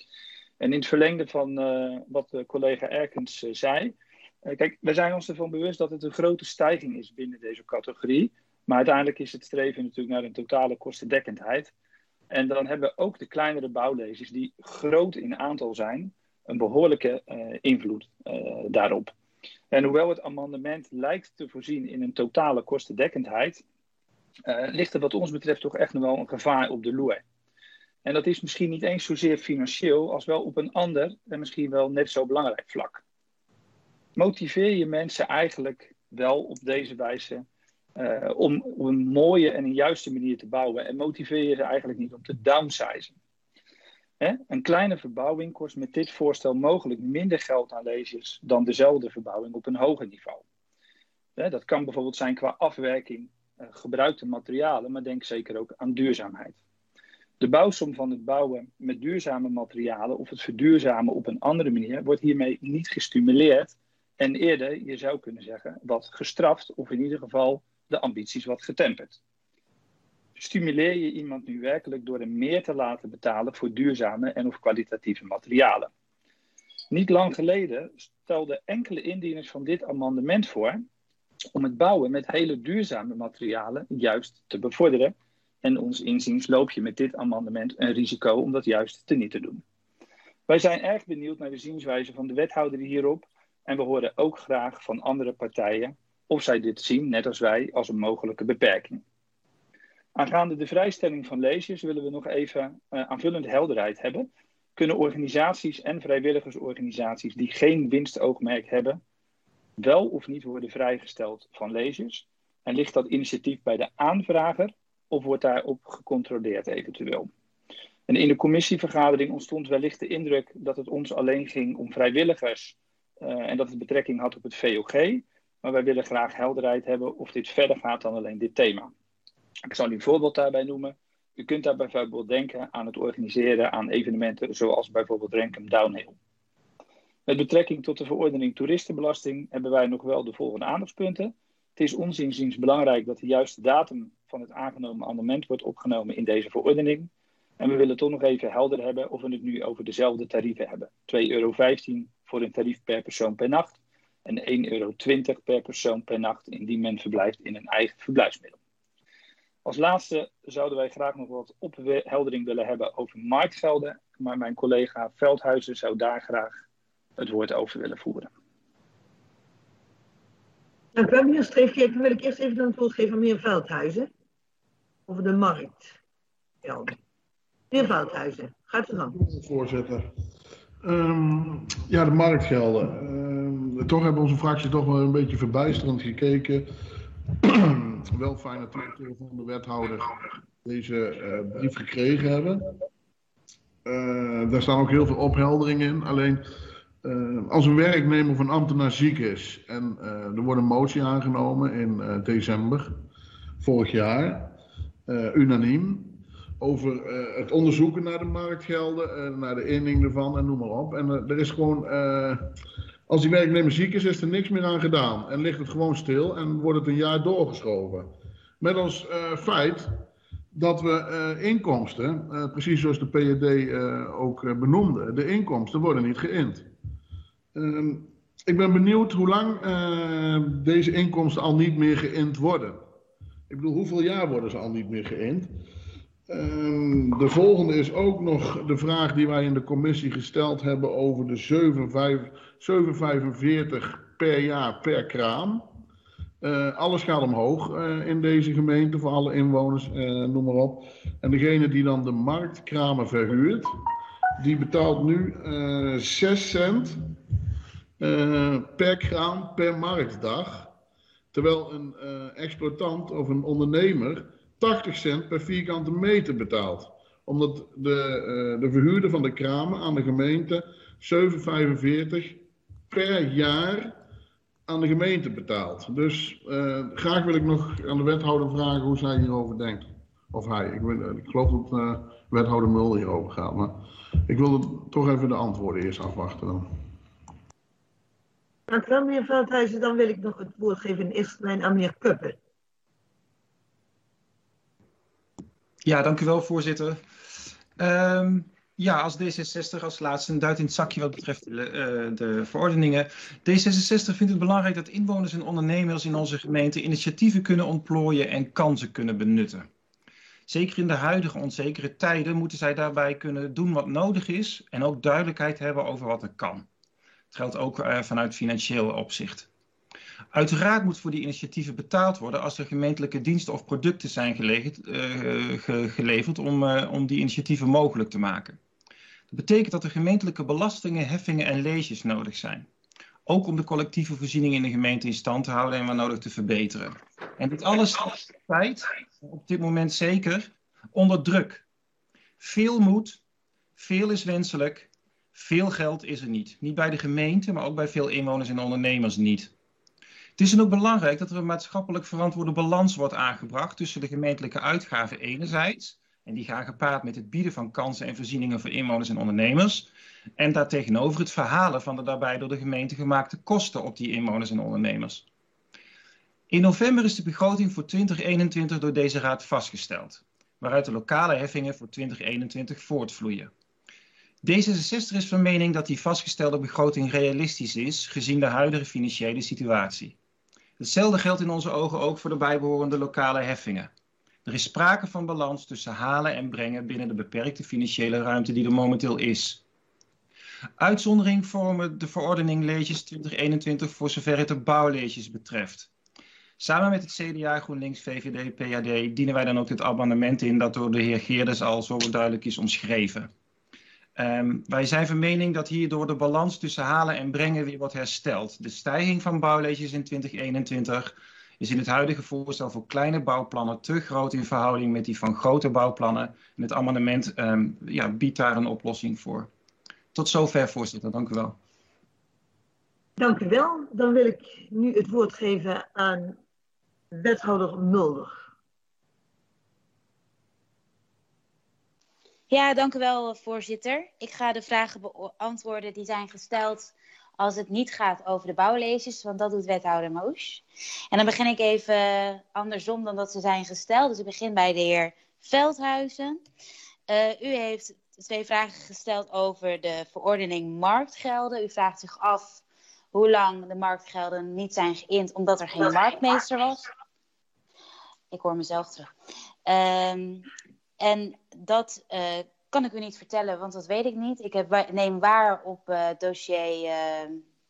En in het verlengde van uh, wat de collega Erkens uh, zei. Uh, kijk, wij zijn ons ervan bewust dat het een grote stijging is binnen deze categorie. Maar uiteindelijk is het streven natuurlijk naar een totale kostendekkendheid. En dan hebben ook de kleinere bouwlezers, die groot in aantal zijn, een behoorlijke uh, invloed uh, daarop. En hoewel het amendement lijkt te voorzien in een totale kostendekkendheid, uh, ligt er wat ons betreft toch echt nog wel een gevaar op de loer. En dat is misschien niet eens zozeer financieel, als wel op een ander en misschien wel net zo belangrijk vlak. Motiveer je mensen eigenlijk wel op deze wijze uh, om op een mooie en een juiste manier te bouwen en motiveer je ze eigenlijk niet om te downsizen. Hè? Een kleine verbouwing kost met dit voorstel mogelijk minder geld aan lezers dan dezelfde verbouwing op een hoger niveau. Hè? Dat kan bijvoorbeeld zijn qua afwerking, uh, gebruikte materialen, maar denk zeker ook aan duurzaamheid. De bouwsom van het bouwen met duurzame materialen of het verduurzamen op een andere manier wordt hiermee niet gestimuleerd en eerder, je zou kunnen zeggen, wat gestraft of in ieder geval de ambities wat getemperd. Stimuleer je iemand nu werkelijk door hem meer te laten betalen voor duurzame en of kwalitatieve materialen? Niet lang geleden stelden enkele indieners van dit amendement voor om het bouwen met hele duurzame materialen juist te bevorderen. En ons inziens loop je met dit amendement een risico om dat juist te niet te doen. Wij zijn erg benieuwd naar de zienswijze van de wethouder hierop. En we horen ook graag van andere partijen of zij dit zien, net als wij, als een mogelijke beperking. Aangaande de vrijstelling van lezers willen we nog even uh, aanvullend helderheid hebben. Kunnen organisaties en vrijwilligersorganisaties die geen winstoogmerk hebben, wel of niet worden vrijgesteld van lezers? En ligt dat initiatief bij de aanvrager? Of wordt daarop gecontroleerd eventueel? En in de commissievergadering ontstond wellicht de indruk dat het ons alleen ging om vrijwilligers uh, en dat het betrekking had op het V O G. Maar wij willen graag helderheid hebben of dit verder gaat dan alleen dit thema. Ik zal u een voorbeeld daarbij noemen. U kunt daar bijvoorbeeld denken aan het organiseren aan evenementen zoals bijvoorbeeld Renkum Downhill. Met betrekking tot de verordening toeristenbelasting hebben wij nog wel de volgende aandachtspunten. Het is ons inziens belangrijk dat de juiste datum van het aangenomen amendement wordt opgenomen in deze verordening. En we willen toch nog even helder hebben of we het nu over dezelfde tarieven hebben. twee euro vijftien voor een tarief per persoon per nacht en één euro twintig per persoon per nacht indien men verblijft in een eigen verblijfsmiddel. Als laatste zouden wij graag nog wat opheldering willen hebben over marktgelden, maar mijn collega Veldhuizen zou daar graag het woord over willen voeren. Dank u wel, meneer Streefgeer. Dan wil ik eerst even het woord geven aan meneer Veldhuizen. Over de markt. Meneer Veldhuizen, gaat u gang. Voorzitter. Um, ja, de marktgelden. Um, toch hebben onze fractie toch wel een beetje verbijsterend gekeken. Wel fijn natuurlijk dat we van de wethouder deze uh, brief gekregen hebben. Uh, daar staan ook heel veel ophelderingen in. Alleen uh, als een werknemer of een ambtenaar ziek is en uh, er wordt een motie aangenomen in uh, december vorig jaar, uh, unaniem, over uh, het onderzoeken naar de marktgelden, uh, naar de inning ervan en noem maar op. En uh, er is gewoon, uh, als die werknemer ziek is, is er niks meer aan gedaan. En ligt het gewoon stil en wordt het een jaar doorgeschoven. Met als uh, feit dat we uh, inkomsten, uh, precies zoals de P J D uh, ook uh, benoemde, de inkomsten worden niet geïnd. Uh, ik ben benieuwd hoe lang uh, deze inkomsten al niet meer geïnd worden. Ik bedoel, hoeveel jaar worden ze al niet meer geïnd? Um, de volgende is ook nog de vraag die wij in de commissie gesteld hebben over de zeven komma vijfenveertig per jaar per kraam. Uh, alles gaat omhoog uh, in deze gemeente voor alle inwoners, uh, noem maar op. En degene die dan de marktkramen verhuurt, die betaalt nu uh, zes cent uh, per kraam per marktdag. Terwijl een uh, exploitant of een ondernemer tachtig cent per vierkante meter betaalt. Omdat de, uh, de verhuurder van de kramen aan de gemeente zeven komma vijfenveertig per jaar aan de gemeente betaalt. Dus uh, graag wil ik nog aan de wethouder vragen hoe zij hierover denkt. Of hij. Ik, weet, ik geloof dat uh, wethouder Mulder hierover gaat. Maar ik wil toch even de antwoorden eerst afwachten dan. Dank u wel, meneer Veldhuizen. Dan wil ik nog het woord geven in eerste lijn aan meneer Kuppen. Ja, dank u wel, voorzitter. Um, ja, als D zesenzestig als laatste een duit in het zakje wat betreft de, uh, de verordeningen. D zesenzestig vindt het belangrijk dat inwoners en ondernemers in onze gemeente initiatieven kunnen ontplooien en kansen kunnen benutten. Zeker in de huidige onzekere tijden moeten zij daarbij kunnen doen wat nodig is en ook duidelijkheid hebben over wat er kan. Het geldt ook uh, vanuit financieel opzicht. Uiteraard moet voor die initiatieven betaald worden als er gemeentelijke diensten of producten zijn geleverd, uh, ge, geleverd om, uh, om die initiatieven mogelijk te maken. Dat betekent dat er gemeentelijke belastingen, heffingen en leges nodig zijn. Ook om de collectieve voorzieningen in de gemeente in stand te houden en waar nodig te verbeteren. En dit alles tijd, op dit moment zeker, onder druk. Veel moet, veel is wenselijk, veel geld is er niet. Niet bij de gemeente, maar ook bij veel inwoners en ondernemers niet. Het is dan ook belangrijk dat er een maatschappelijk verantwoorde balans wordt aangebracht tussen de gemeentelijke uitgaven enerzijds, en die gaan gepaard met het bieden van kansen en voorzieningen voor inwoners en ondernemers, en daartegenover het verhalen van de daarbij door de gemeente gemaakte kosten op die inwoners en ondernemers. In november is de begroting voor twintig eenentwintig door deze raad vastgesteld, waaruit de lokale heffingen voor twintig eenentwintig voortvloeien. D zesenzestig is van mening dat die vastgestelde begroting realistisch is, gezien de huidige financiële situatie. Hetzelfde geldt in onze ogen ook voor de bijbehorende lokale heffingen. Er is sprake van balans tussen halen en brengen binnen de beperkte financiële ruimte die er momenteel is. Uitzondering vormen de verordening leges twintig eenentwintig voor zover het de bouwleges betreft. Samen met het C D A, GroenLinks, V V D, P A D dienen wij dan ook dit amendement in dat door de heer Geerders al zo duidelijk is omschreven. Um, wij zijn van mening dat hierdoor de balans tussen halen en brengen weer wordt hersteld. De stijging van bouwleges in twintig eenentwintig is in het huidige voorstel voor kleine bouwplannen te groot in verhouding met die van grote bouwplannen. En het amendement um, ja, biedt daar een oplossing voor. Tot zover, voorzitter. Dank u wel. Dank u wel. Dan wil ik nu het woord geven aan wethouder Mulder. Ja, dank u wel, voorzitter. Ik ga de vragen beantwoorden die zijn gesteld als het niet gaat over de bouwleges, want dat doet wethouder Moos. En dan begin ik even andersom dan dat ze zijn gesteld. Dus ik begin bij de heer Veldhuizen. Uh, u heeft twee vragen gesteld over de verordening marktgelden. U vraagt zich af hoe lang de marktgelden niet zijn geïnd omdat er geen marktmeester was. Ik hoor mezelf terug. Um, En dat uh, kan ik u niet vertellen, want dat weet ik niet. Ik heb, neem waar op uh, dossier uh,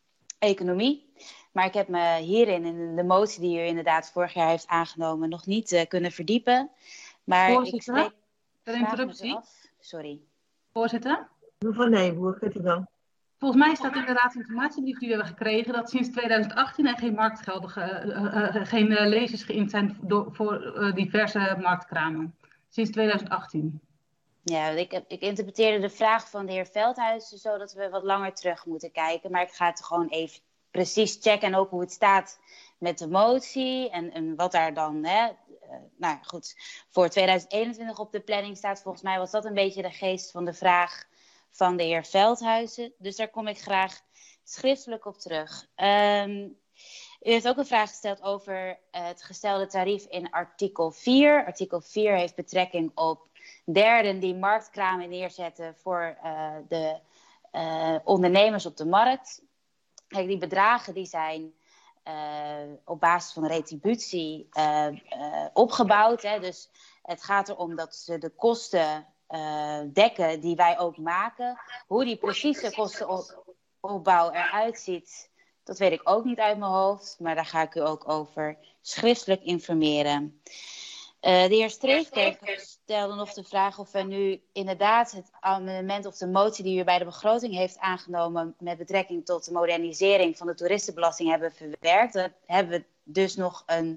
economie. Maar ik heb me hierin, in de motie die u inderdaad vorig jaar heeft aangenomen, nog niet uh, kunnen verdiepen. Maar Voorzitter, ik spreek... een interruptie. Sorry. Voorzitter? Mevrouw Nijboer, gaat u dan? Volgens mij staat in de raadsinformatiebrief die we hebben gekregen dat sinds tweeduizend achttien er geen marktgeldige, uh, uh, geen uh, lezers geïnd zijn door, voor uh, diverse marktkramen. Sinds tweeduizend achttien. Ja, ik, ik interpreteerde de vraag van de heer Veldhuizen zo dat we wat langer terug moeten kijken. Maar ik ga het gewoon even precies checken en ook hoe het staat met de motie en, en wat daar dan, hè, uh, nou ja, goed, voor tweeduizend eenentwintig op de planning staat. Volgens mij was dat een beetje de geest van de vraag van de heer Veldhuizen. Dus daar kom ik graag schriftelijk op terug. Um, u heeft ook een vraag gesteld over uh, het gestelde tarief in artikel vier. Artikel vier heeft betrekking op derden die marktkramen neerzetten voor uh, de uh, ondernemers op de markt. Kijk, die bedragen die zijn uh, op basis van retributie uh, uh, opgebouwd. Hè. Dus het gaat erom dat ze de kosten uh, dekken die wij ook maken. Hoe die precieze kostenopbouw eruit ziet, dat weet ik ook niet uit mijn hoofd. Maar daar ga ik u ook over schriftelijk informeren. Uh, de heer Streefkerk stelde nog de vraag of we nu inderdaad het amendement of de motie die u bij de begroting heeft aangenomen met betrekking tot de modernisering van de toeristenbelasting hebben verwerkt. Dan hebben we dus nog een,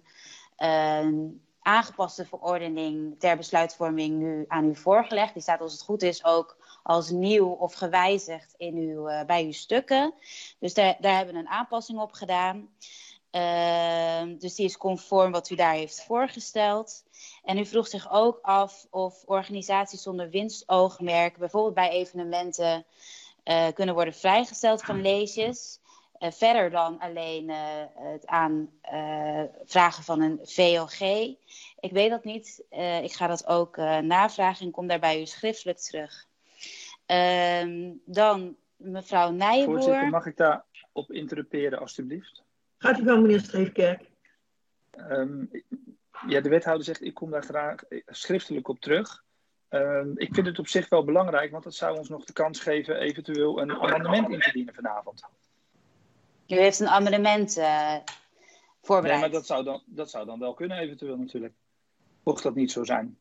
een aangepaste verordening ter besluitvorming nu aan u voorgelegd. Die staat als het goed is ook als nieuw of gewijzigd in uw, uh, bij uw stukken. Dus daar, daar hebben we een aanpassing op gedaan. Uh, dus die is conform wat u daar heeft voorgesteld. En u vroeg zich ook af of organisaties zonder winstoogmerk, bijvoorbeeld bij evenementen, uh, kunnen worden vrijgesteld van leesjes. Uh, verder dan alleen uh, het aanvragen uh, van een V O G. Ik weet dat niet. Uh, ik ga dat ook uh, navragen en kom daarbij u schriftelijk terug. Uh, dan mevrouw Nijboer. Voorzitter, mag ik daar op interruperen alstublieft? Gaat u wel, meneer Streefkerk. Um, ja, de wethouder zegt, ik kom daar graag schriftelijk op terug. Um, ik vind het op zich wel belangrijk, want dat zou ons nog de kans geven eventueel een amendement in te dienen vanavond. U heeft een amendement uh, voorbereid. Nee, maar dat zou, dan, dat zou dan wel kunnen eventueel natuurlijk. Mocht dat niet zo zijn.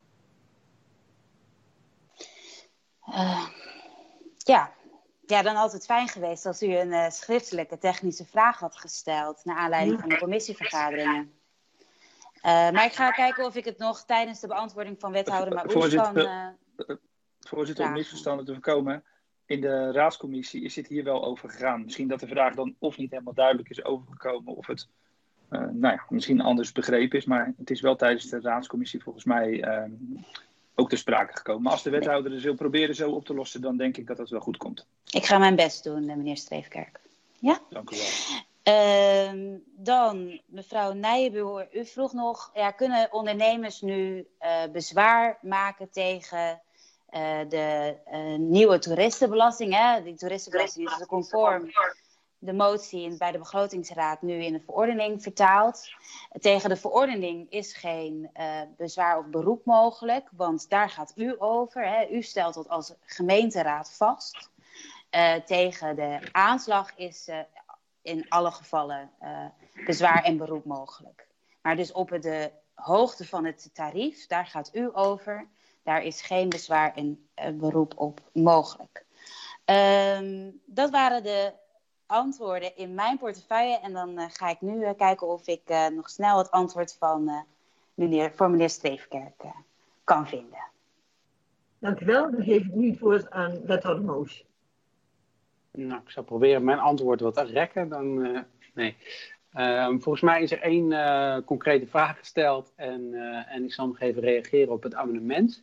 Uh, ja. Ja, dan had het fijn geweest als u een uh, schriftelijke technische vraag had gesteld naar aanleiding van de commissievergaderingen. Uh, maar ik ga kijken of ik het nog tijdens de beantwoording van wethouder Maoes kan uh, Voorzitter, om misverstanden te voorkomen, in de raadscommissie is het hier wel over gegaan. Misschien dat de vraag dan of niet helemaal duidelijk is overgekomen of het uh, nou ja, misschien anders begrepen is. Maar het is wel tijdens de raadscommissie volgens mij uh, ook ter sprake gekomen. Maar als de wethouder het wil proberen zo op te lossen, dan denk ik dat dat wel goed komt. Ik ga mijn best doen, meneer Streefkerk. Ja? Dank u wel. Uh, dan, mevrouw Nijenboer, u vroeg nog, ja, kunnen ondernemers nu uh, bezwaar maken tegen uh, de uh, nieuwe toeristenbelasting? Hè? Die toeristenbelasting is conform de motie bij de begrotingsraad nu in de verordening vertaald. Tegen de verordening is geen uh, bezwaar of beroep mogelijk, want daar gaat u over. Hè? U stelt dat als gemeenteraad vast. Uh, tegen de aanslag is uh, in alle gevallen uh, bezwaar en beroep mogelijk. Maar dus op de hoogte van het tarief, daar gaat u over. Daar is geen bezwaar en uh, beroep op mogelijk. Um, dat waren de antwoorden in mijn portefeuille. En dan uh, ga ik nu uh, kijken of ik uh, nog snel het antwoord van uh, meneer, voor meneer Streefkerk uh, kan vinden. Dank u wel. Dan geef ik nu het woord aan wethouder Moos. Nou, ik zal proberen mijn antwoord wat te rekken. Dan, uh, nee. Uh, volgens mij is er één uh, concrete vraag gesteld en, uh, en ik zal nog even reageren op het amendement.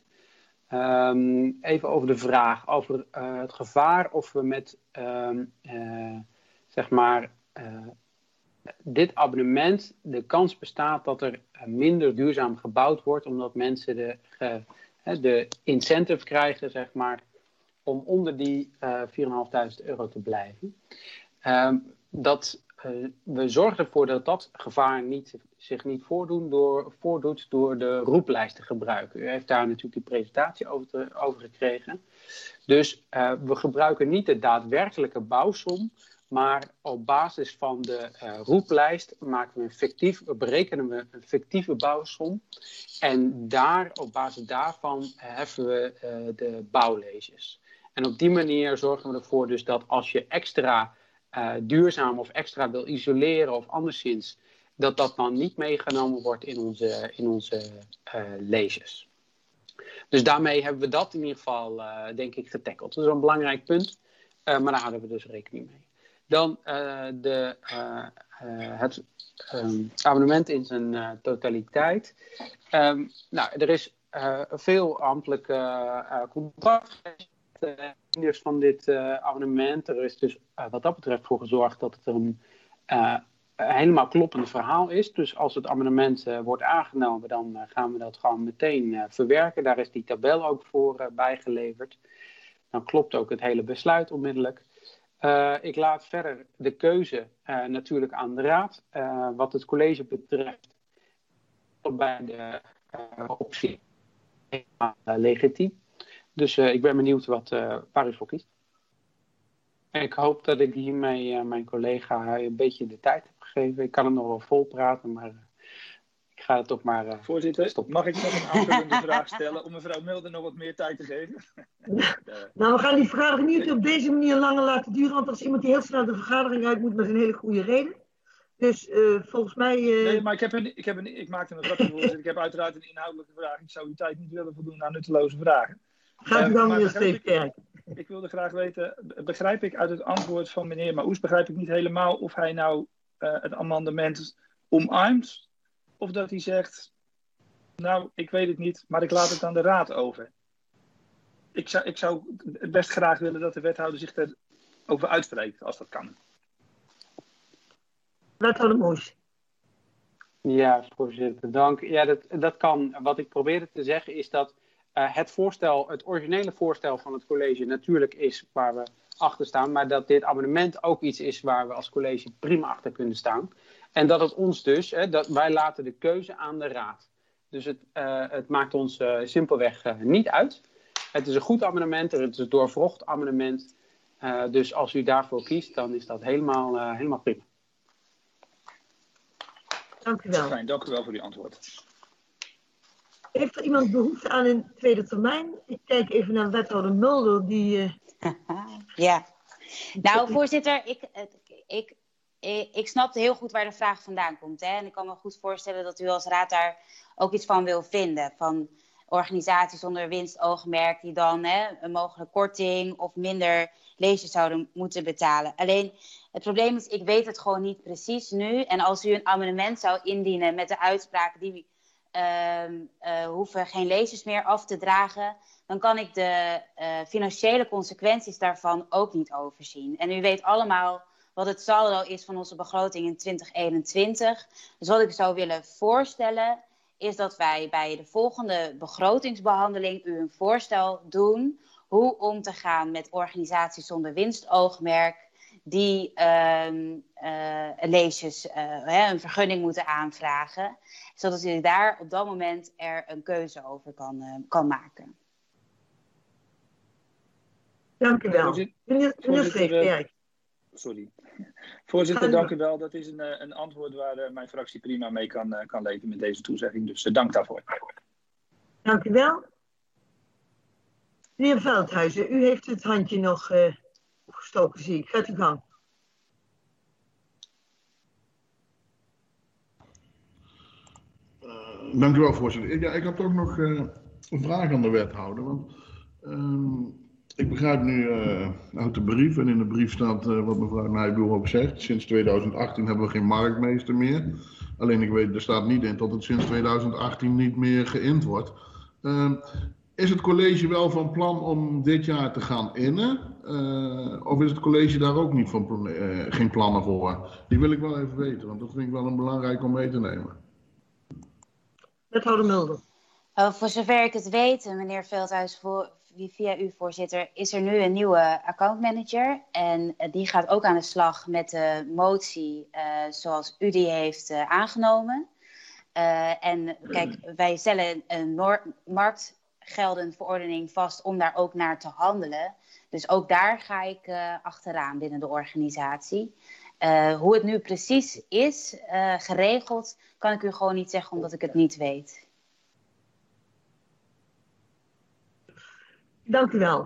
Um, even over de vraag over uh, het gevaar of we met um, uh, zeg maar uh, dit abonnement de kans bestaat dat er minder duurzaam gebouwd wordt omdat mensen de, uh, de incentive krijgen, zeg maar, om onder die uh, vier vijfduizend euro te blijven. Uh, dat, uh, we zorgen ervoor dat dat gevaar niet, zich niet voordoen door, voordoet door de roeplijst te gebruiken. U heeft daar natuurlijk die presentatie over, te, over gekregen. Dus uh, we gebruiken niet de daadwerkelijke bouwsom, Maar op basis van de uh, roeplijst maken we een fictief, berekenen we een fictieve bouwsom. En daar, op basis daarvan heffen we uh, de bouwleges. En op die manier zorgen we ervoor dus dat als je extra uh, duurzaam of extra wil isoleren of anderszins, dat dat dan niet meegenomen wordt in onze, in onze uh, leges. Dus daarmee hebben we dat in ieder geval, uh, denk ik, getackeld. Dat is een belangrijk punt, uh, maar daar houden we dus rekening mee. Dan uh, de, uh, uh, het um, abonnement in zijn uh, totaliteit. Um, nou, er is uh, veel ambtelijk uh, uh, contact uh, van dit uh, abonnement. Er is dus uh, wat dat betreft voor gezorgd dat het een uh, helemaal kloppend verhaal is. Dus als het abonnement uh, wordt aangenomen, dan uh, gaan we dat gewoon meteen uh, verwerken. Daar is die tabel ook voor uh, bijgeleverd. Dan klopt ook het hele besluit onmiddellijk. Uh, ik laat verder de keuze uh, natuurlijk aan de raad. Uh, wat het college betreft, bij de uh, optie uh, legitiem. Dus uh, ik ben benieuwd wat, uh, waar u voor kiest. En ik hoop dat ik hiermee uh, mijn collega een beetje de tijd heb gegeven. Ik kan het nog wel vol praten, maar uh, ik ga het toch maar uh, Voorzitter, stoppen. Mag ik nog een aanvullende vraag stellen om mevrouw Mulder nog wat meer tijd te geven? Nou, we gaan die vergadering niet op deze manier langer laten duren, want als iemand die heel snel de vergadering uit moet met een hele goede reden. Dus uh, volgens mij... Uh... Nee, maar ik, heb een, ik, heb een, ik maakte een grapje, voorzitter. Ik heb uiteraard een inhoudelijke vraag. Ik zou uw tijd niet willen voldoen aan nutteloze vragen. Gaat u dan uh, weer eens even kijken. Ik wilde graag weten, begrijp ik uit het antwoord van meneer Maoes, begrijp ik niet helemaal of hij nou uh, het amendement omarmt, of dat hij zegt, nou, ik weet het niet, maar ik laat het aan de raad over. Ik zou, ik zou best graag willen dat de wethouder zich erover uitspreekt, als dat kan. Wethouder Moes. Ja, voorzitter, dank. Ja, dat, dat kan. Wat ik probeerde te zeggen is dat uh, het voorstel, het originele voorstel van het college natuurlijk is waar we achter staan, maar dat dit amendement ook iets is waar we als college prima achter kunnen staan. En dat het ons dus, hè, dat wij laten de keuze aan de raad. Dus het, uh, het maakt ons uh, simpelweg uh, niet uit. Het is een goed amendement, het is een doorvrocht amendement. Uh, dus als u daarvoor kiest, dan is dat helemaal, uh, helemaal prima. Dank u wel. Fijn, dank u wel voor uw antwoord. Heeft er iemand behoefte aan een tweede termijn? Ik kijk even naar wethouder Mulder. Die, uh... ja, nou voorzitter, ik, ik, ik, ik snap heel goed waar de vraag vandaan komt. Hè? En ik kan me goed voorstellen dat u als raad daar ook iets van wil vinden. Van organisaties zonder winstoogmerk die dan hè, een mogelijke korting of minder leges zouden moeten betalen. Alleen het probleem is, ik weet het gewoon niet precies nu. En als u een amendement zou indienen met de uitspraak die uh, uh, hoeven geen leges meer af te dragen, dan kan ik de uh, financiële consequenties daarvan ook niet overzien. En u weet allemaal wat het saldo is van onze begroting in twintig eenentwintig. Dus wat ik zou willen voorstellen is dat wij bij de volgende begrotingsbehandeling u een voorstel doen hoe om te gaan met organisaties zonder winstoogmerk die uh, uh, leges uh, hè, een vergunning moeten aanvragen, zodat u daar op dat moment er een keuze over kan, uh, kan maken. Dank u wel. Meneer, meneer Vreekerk. Sorry. Voorzitter, dank u wel. Dat is een, een antwoord waar uh, mijn fractie prima mee kan, uh, kan leven met deze toezegging. Dus uh, dank daarvoor. Dank u wel. Meneer Veldhuizen, u heeft het handje nog uh, opgestoken, zie ik. Gaat uw gang. Uh, dank u wel, voorzitter. Ik, ja, ik had ook nog uh, een vraag aan de wethouder. Want uh, ik begrijp nu uh, uit de brief, en in de brief staat uh, wat mevrouw Nijboer ook zegt. Sinds tweeduizend achttien hebben we geen marktmeester meer. Alleen ik weet, er staat niet in dat het sinds tweeduizend achttien niet meer geïnd wordt. Uh, Is het college wel van plan om dit jaar te gaan innen? Uh, of is het college daar ook niet van, uh, geen plannen voor? Die wil ik wel even weten, want dat vind ik wel een belangrijk om mee te nemen. Wethouder Mulder. Uh, voor zover ik het weet, meneer Veldhuis, voor, via u voorzitter, is er nu een nieuwe accountmanager. En uh, die gaat ook aan de slag met de motie uh, zoals u die heeft uh, aangenomen. Uh, en kijk, wij stellen een markt... gelden verordening vast om daar ook naar te handelen. Dus ook daar ga ik uh, achteraan binnen de organisatie. Uh, hoe het nu precies is uh, geregeld, kan ik u gewoon niet zeggen omdat ik het niet weet. Dank u wel.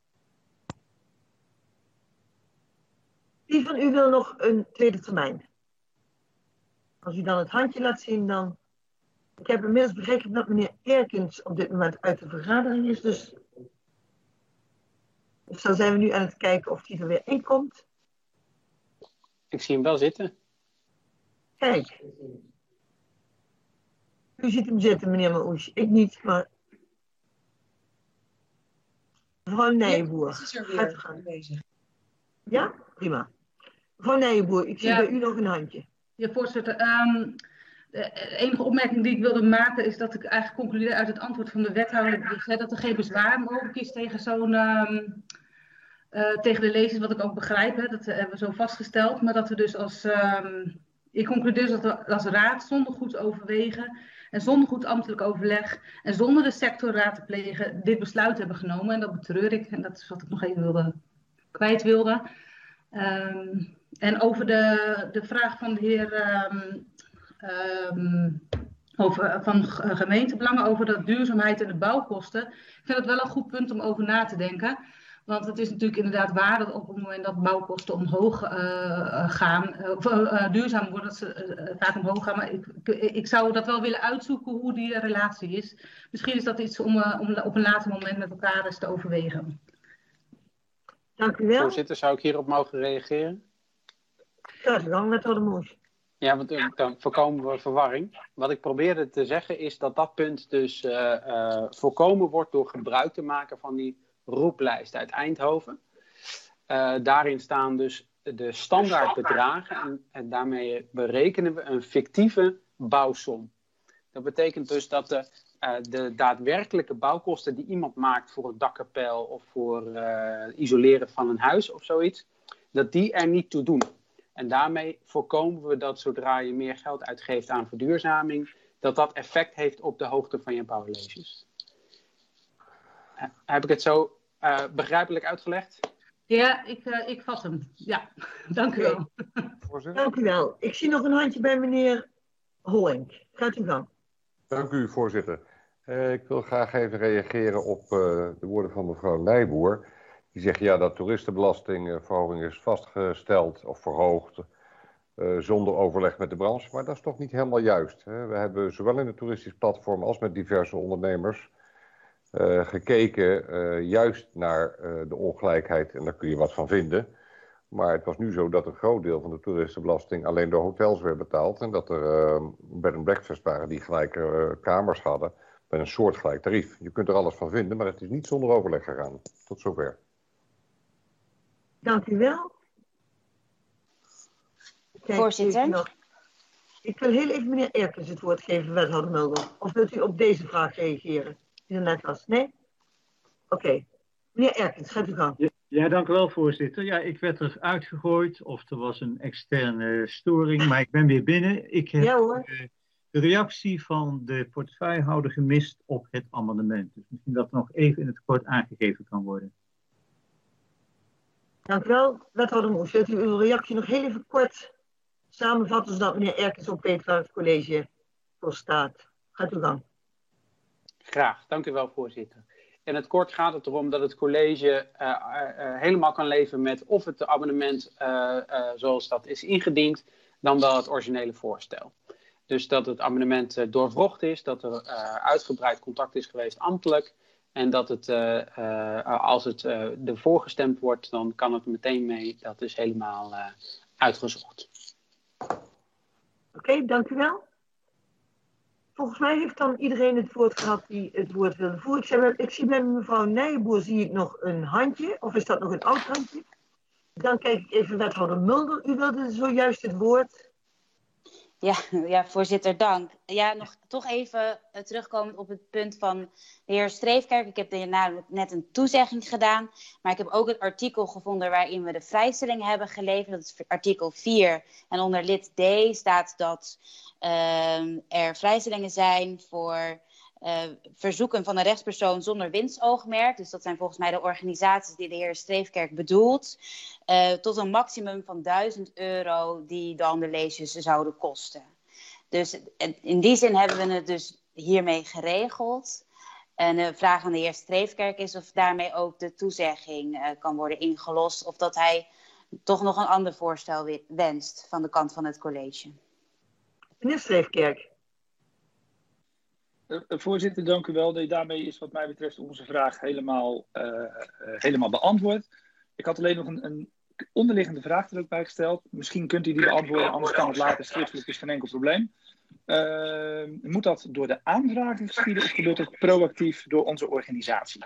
Wie van u wil nog een tweede termijn? Als u dan het handje laat zien, dan... Ik heb inmiddels begrepen dat meneer Erkens op dit moment uit de vergadering is, dus... Dus dan zijn we nu aan het kijken of hij er weer in komt. Ik zie hem wel zitten. Kijk. U ziet hem zitten, meneer Maouche. Ik niet, maar... Mevrouw Nijenboer. Ja, is er weer aanwezig. Ja, prima. Mevrouw Nijenboer, ik zie Ja. bij u nog een handje. Ja, voorzitter. Um, de enige opmerking die ik wilde maken is dat ik eigenlijk concludeer uit het antwoord van de wethouder dus, hè, dat er geen bezwaar mogelijk is tegen zo'n um, uh, tegen de lezers, wat ik ook begrijp, hè, dat hebben we zo vastgesteld, maar dat we dus als um, ik concludeer dat we als raad zonder goed overwegen en zonder goed ambtelijk overleg en zonder de sectorraad te plegen dit besluit hebben genomen en dat betreur ik en dat is wat ik nog even wilde kwijt wilde. Um, en over de, de vraag van de heer um, um, over, van gemeentebelangen over de duurzaamheid en de bouwkosten. Ik vind het wel een goed punt om over na te denken. Want het is natuurlijk inderdaad waar dat op het moment dat bouwkosten omhoog uh, gaan, uh, uh, duurzaam worden, dat ze uh, vaak omhoog gaan. Maar ik, ik, ik zou dat wel willen uitzoeken hoe die relatie is. Misschien is dat iets om, uh, om op een later moment met elkaar eens te overwegen. Dank u wel. Voorzitter, zou ik hierop mogen reageren? Graag gedaan, wethouder Moes. Ja, want uh, dan voorkomen we verwarring. Wat ik probeerde te zeggen is dat dat punt dus uh, uh, voorkomen wordt door gebruik te maken van die roeplijst uit Eindhoven. Uh, daarin staan dus de standaardbedragen en, en daarmee berekenen we een fictieve bouwsom. Dat betekent dus dat de, uh, de daadwerkelijke bouwkosten die iemand maakt voor een dakkapel of voor uh, isoleren van een huis of zoiets, dat die er niet toe doen. En daarmee voorkomen we dat zodra je meer geld uitgeeft aan verduurzaming, dat dat effect heeft op de hoogte van je bouwleges. Uh, heb ik het zo uh, begrijpelijk uitgelegd? Ja, ik, uh, ik vat hem. Ja, dank u wel. Dank u wel. Ik zie nog een handje bij meneer Hollink. Gaat u gang. Dank u, voorzitter. Uh, ik wil graag even reageren op uh, de woorden van mevrouw Nijboer. Die zegt ja, dat toeristenbelastingverhoging is vastgesteld of verhoogd uh, zonder overleg met de branche. Maar dat is toch niet helemaal juist. Hè? We hebben zowel in het toeristisch platform als met diverse ondernemers uh, gekeken uh, juist naar uh, de ongelijkheid. En daar kun je wat van vinden. Maar het was nu zo dat een groot deel van de toeristenbelasting alleen door hotels werd betaald. En dat er uh, bed and breakfast waren die gelijke uh, kamers hadden met een soortgelijk tarief. Je kunt er alles van vinden, maar het is niet zonder overleg gegaan. Tot zover. Dank u wel. Kijk, Voorzitter. Nog... Ik wil heel even meneer Erkens het woord geven, wethouder Mulder. Of wilt u op deze vraag reageren? Die er net was. Nee? Oké. Okay. Meneer Erkens, gaat u gang. Ja, ja, dank u wel, voorzitter. Ja, ik werd er uitgegooid of er was een externe storing, maar ik ben weer binnen. Ik heb ja, hoor. de reactie van de portefeuillehouder gemist op het amendement. Dus misschien dat er nog even in het kort aangegeven kan worden. Dank u wel, wethouder Moes. Wilt u uw reactie nog heel even kort samenvatten, zodat meneer Erkens ook weet waar het college voor staat? Gaat u gang. Graag, dank u wel, voorzitter. In het kort gaat het erom dat het college uh, uh, helemaal kan leven met of het abonnement uh, uh, zoals dat is ingediend, dan wel het originele voorstel. Dus dat het amendement uh, doorwrocht is, dat er uh, uitgebreid contact is geweest ambtelijk. En dat het, uh, uh, als het uh, ervoor gestemd wordt, dan kan het meteen mee. Dat is helemaal uh, uitgezocht. Oké, okay, dank u wel. Volgens mij heeft dan iedereen het woord gehad die het woord wilde voeren. Ik, zei, ik zie bij mevrouw Nijboer zie ik nog een handje. Of is dat nog een oud handje? Dan kijk ik even wethouder Mulder. U wilde zojuist het woord. Ja, ja, voorzitter, dank. Ja, nog toch even uh, terugkomend op het punt van de heer Streefkerk. Ik heb de, nou, net een toezegging gedaan, maar ik heb ook het artikel gevonden waarin we de vrijstelling hebben geleverd. Dat is artikel vier. En onder lid D staat dat uh, er vrijstellingen zijn voor uh, verzoeken van een rechtspersoon zonder winstoogmerk. Dus dat zijn volgens mij de organisaties die de heer Streefkerk bedoelt. Uh, tot een maximum van duizend euro die dan de leesjes zouden kosten. Dus in die zin hebben we het dus hiermee geregeld. En de vraag aan de heer Streefkerk is of daarmee ook de toezegging uh, kan worden ingelost. Of dat hij toch nog een ander voorstel wenst van de kant van het college. Meneer Streefkerk. Uh, voorzitter, dank u wel. Nee, daarmee is wat mij betreft onze vraag helemaal, uh, uh, helemaal beantwoord. Ik had alleen nog een, een onderliggende vraag er ook bij gesteld. Misschien kunt u die beantwoorden, anders kan het later schriftelijk, is geen enkel probleem. Uh, moet dat door de aanvrager geschieden of gebeurt het proactief door onze organisatie?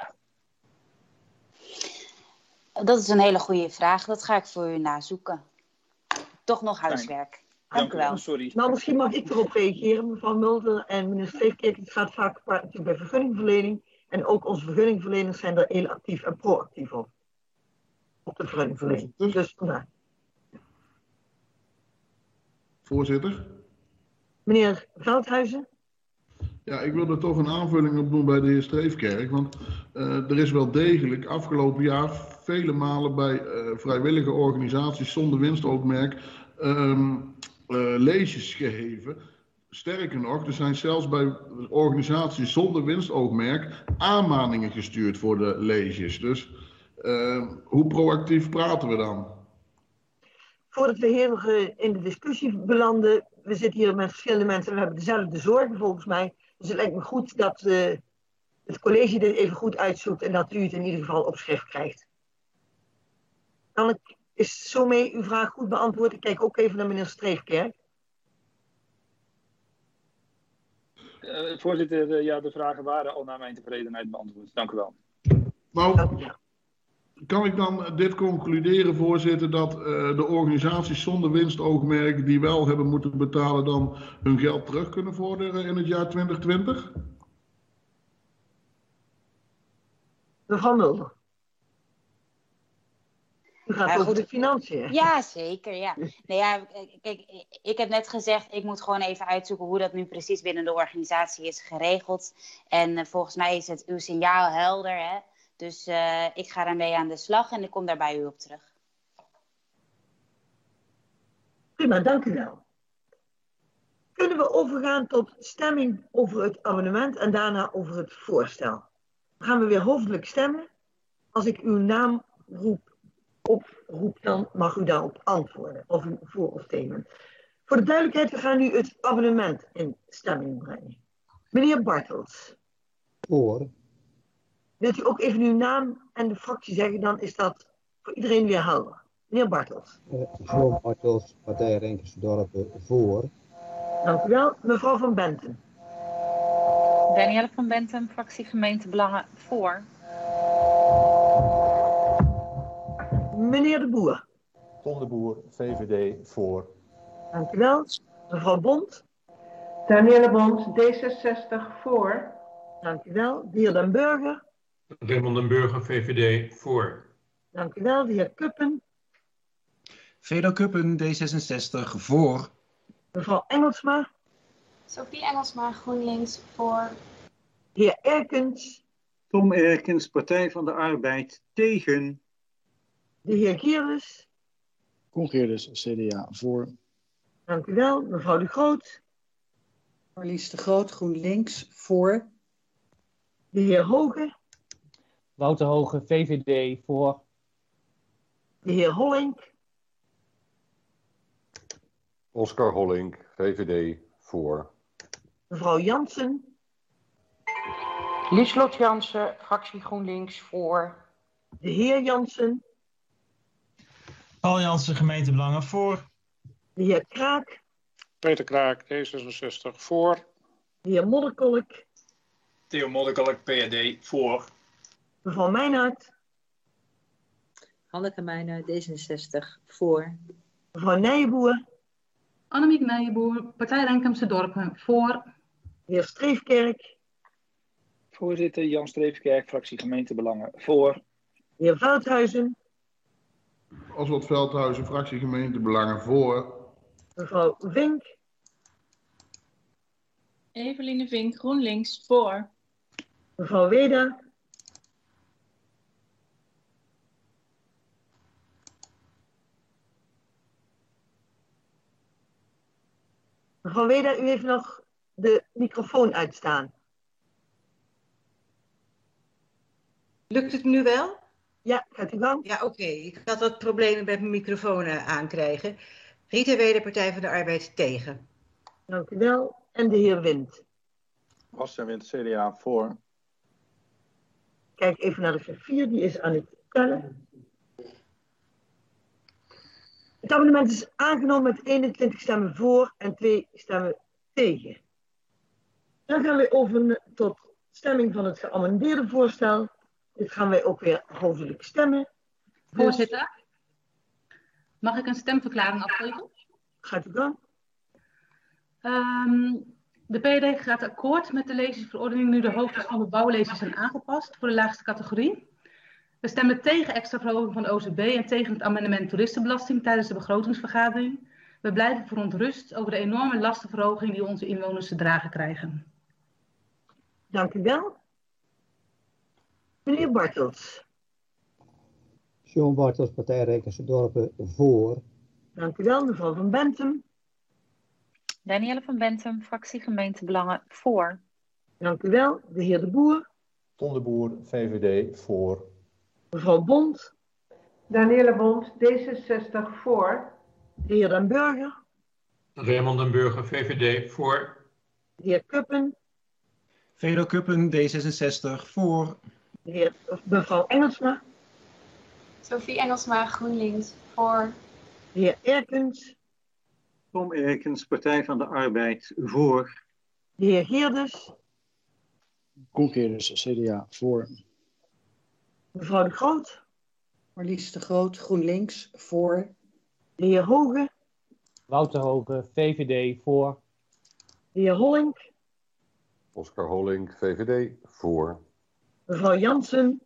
Dat is een hele goede vraag. Dat ga ik voor u nazoeken. Toch nog huiswerk. Dank, Dank u wel. Sorry. Nou, misschien mag ik erop reageren, mevrouw Mulder en meneer Streefkerk. Het gaat vaak natuurlijk bij vergunningverlening. En ook onze vergunningverleners zijn er heel actief en proactief op. Op de vergunningverlening. Dus vandaar. Voorzitter. Meneer Veldhuizen. Ja, ik wil er toch een aanvulling op doen bij de heer Streefkerk. Want uh, er is wel degelijk afgelopen jaar vele malen bij uh, vrijwillige organisaties zonder winstoogmerk um, uh, leesjes gegeven. Sterker nog, er zijn zelfs bij organisaties zonder winstoogmerk aanmaningen gestuurd voor de leesjes. Dus uh, hoe proactief praten we dan? Voordat we heel in de discussie belanden, we zitten hier met verschillende mensen en we hebben dezelfde zorgen volgens mij. Dus het lijkt me goed dat uh, het college dit even goed uitzoekt en dat u het in ieder geval op schrift krijgt. Kan ik, is zo mee uw vraag goed beantwoord? Ik kijk ook even naar meneer Streefkerk. Uh, voorzitter, uh, ja, de vragen waren al naar mijn tevredenheid beantwoord. Dank u wel. Nou, kan ik dan dit concluderen, voorzitter, dat uh, de organisaties zonder winstoogmerk die wel hebben moeten betalen dan hun geld terug kunnen vorderen in het jaar twintig twintig? Mevrouw Mulder. U gaat Ja, over goed. de financiën. Ja, zeker. Ja. Nee, ja, kijk, ik heb net gezegd, ik moet gewoon even uitzoeken hoe dat nu precies binnen de organisatie is geregeld. En uh, volgens mij is het uw signaal helder, hè? Dus uh, ik ga daarmee aan de slag en ik kom daar bij u op terug. Prima, dank u wel. Kunnen we overgaan tot stemming over het amendement en daarna over het voorstel? Dan gaan we weer hoofdelijk stemmen. Als ik uw naam roep, oproep, dan mag u daarop antwoorden. Of u voor of tegen. Voor de duidelijkheid, we gaan nu het amendement in stemming brengen. Meneer Bartels. Voor. Wilt u ook even uw naam en de fractie zeggen, dan is dat voor iedereen weer helder. Meneer Bartels. Uh, John Bartels, Partij Renkersdorpen, voor. Dank u wel. Mevrouw van Benten. Danielle van Benten, fractie Gemeentebelangen, voor. Meneer de Boer. Ton de Boer, V V D, voor. Dank u wel. Mevrouw Bond. Danielle Bond, D zesenzestig, voor. Dank u wel. De heer Den Burger. Raymond den Burger, V V D, voor. Dank u wel. De heer Kuppen. Vedo Kuppen, D zesenzestig, voor. Mevrouw Engelsma. Sophie Engelsma, GroenLinks, voor. De heer Erkens. Tom Erkens, Partij van de Arbeid, tegen. De heer Gierus. Koen Geerders, C D A, voor. Dank u wel. Mevrouw de Groot. Marlies de Groot, GroenLinks, voor. De heer Hoge. Wouter Hoge, V V D, voor. De heer Hollink. Oscar Hollink, V V D, voor. Mevrouw Jansen. Lieslot Jansen, fractie GroenLinks, voor. De heer Jansen. Paul Jansen, Gemeentebelangen, voor. De heer Kraak. Peter Kraak, D zesenzestig, voor. De heer Modderkolk. Theo Modderkolk, P R D, voor. Mevrouw Meijnaert. Hanneke Meijner, D zesenzestig, voor. Mevrouw Nijenboer. Annemiek Nijenboer, Partij Renkumse Dorpen, voor. De heer Streefkerk. Voorzitter Jan Streefkerk, fractie Gemeentebelangen, voor. De heer Veldhuizen. Oswald Veldhuizen, fractie Gemeentebelangen, voor. Mevrouw Vink. Eveline Vink, GroenLinks, voor. Mevrouw Weda. Mevrouw Weda, u heeft nog de microfoon uitstaan. Lukt het nu wel? Ja, gaat u gang. Ja, oké. Okay. Ik had wat problemen met mijn microfoon aankrijgen. Rita Weder, Partij van de Arbeid, tegen. Dank u wel. En de heer Wind. Bastiaan Wind, C D A, voor. Kijk even naar de graffier, die is aan het tellen. Het amendement is aangenomen met eenentwintig stemmen voor en twee stemmen tegen. Dan gaan we over tot stemming van het geamendeerde voorstel. Dit gaan wij ook weer hoofdelijk stemmen. Voorzitter, mag ik een stemverklaring afgeven? Gaat u dan? Um, de P V D gaat akkoord met de lezersverordening nu de hoogtes van de bouwlezers zijn aangepast voor de laagste categorie. We stemmen tegen extra verhoging van de O Z B en tegen het amendement toeristenbelasting tijdens de begrotingsvergadering. We blijven verontrust over de enorme lastenverhoging die onze inwoners te dragen krijgen. Dank u wel. Meneer Bartels. John Bartels, Partij Rijkense Dorpen, voor. Dank u wel, mevrouw Van Bentum. Danielle van Bentum, fractie Gemeentebelangen, voor. Dank u wel, de heer De Boer. Ton de Boer, V V D, voor. Mevrouw Bond. Danielle Bond, D zesenzestig, voor. De heer Den Burger. Raymond Den Burger, V V D, voor. De heer Kuppen. Vedo Kuppen, D zesenzestig, voor. De heer, of mevrouw Engelsma. Sophie Engelsma, GroenLinks, voor. De heer Erkens. Tom Erkens, Partij van de Arbeid, voor. De heer Geerders. Koen Geerders, C D A, voor. Mevrouw De Groot. Marlies de Groot, GroenLinks, voor. De heer Hoge. Wouter Hoge, V V D, voor. De heer Hollink. Oscar Hollink, V V D, voor. Mevrouw Jansen.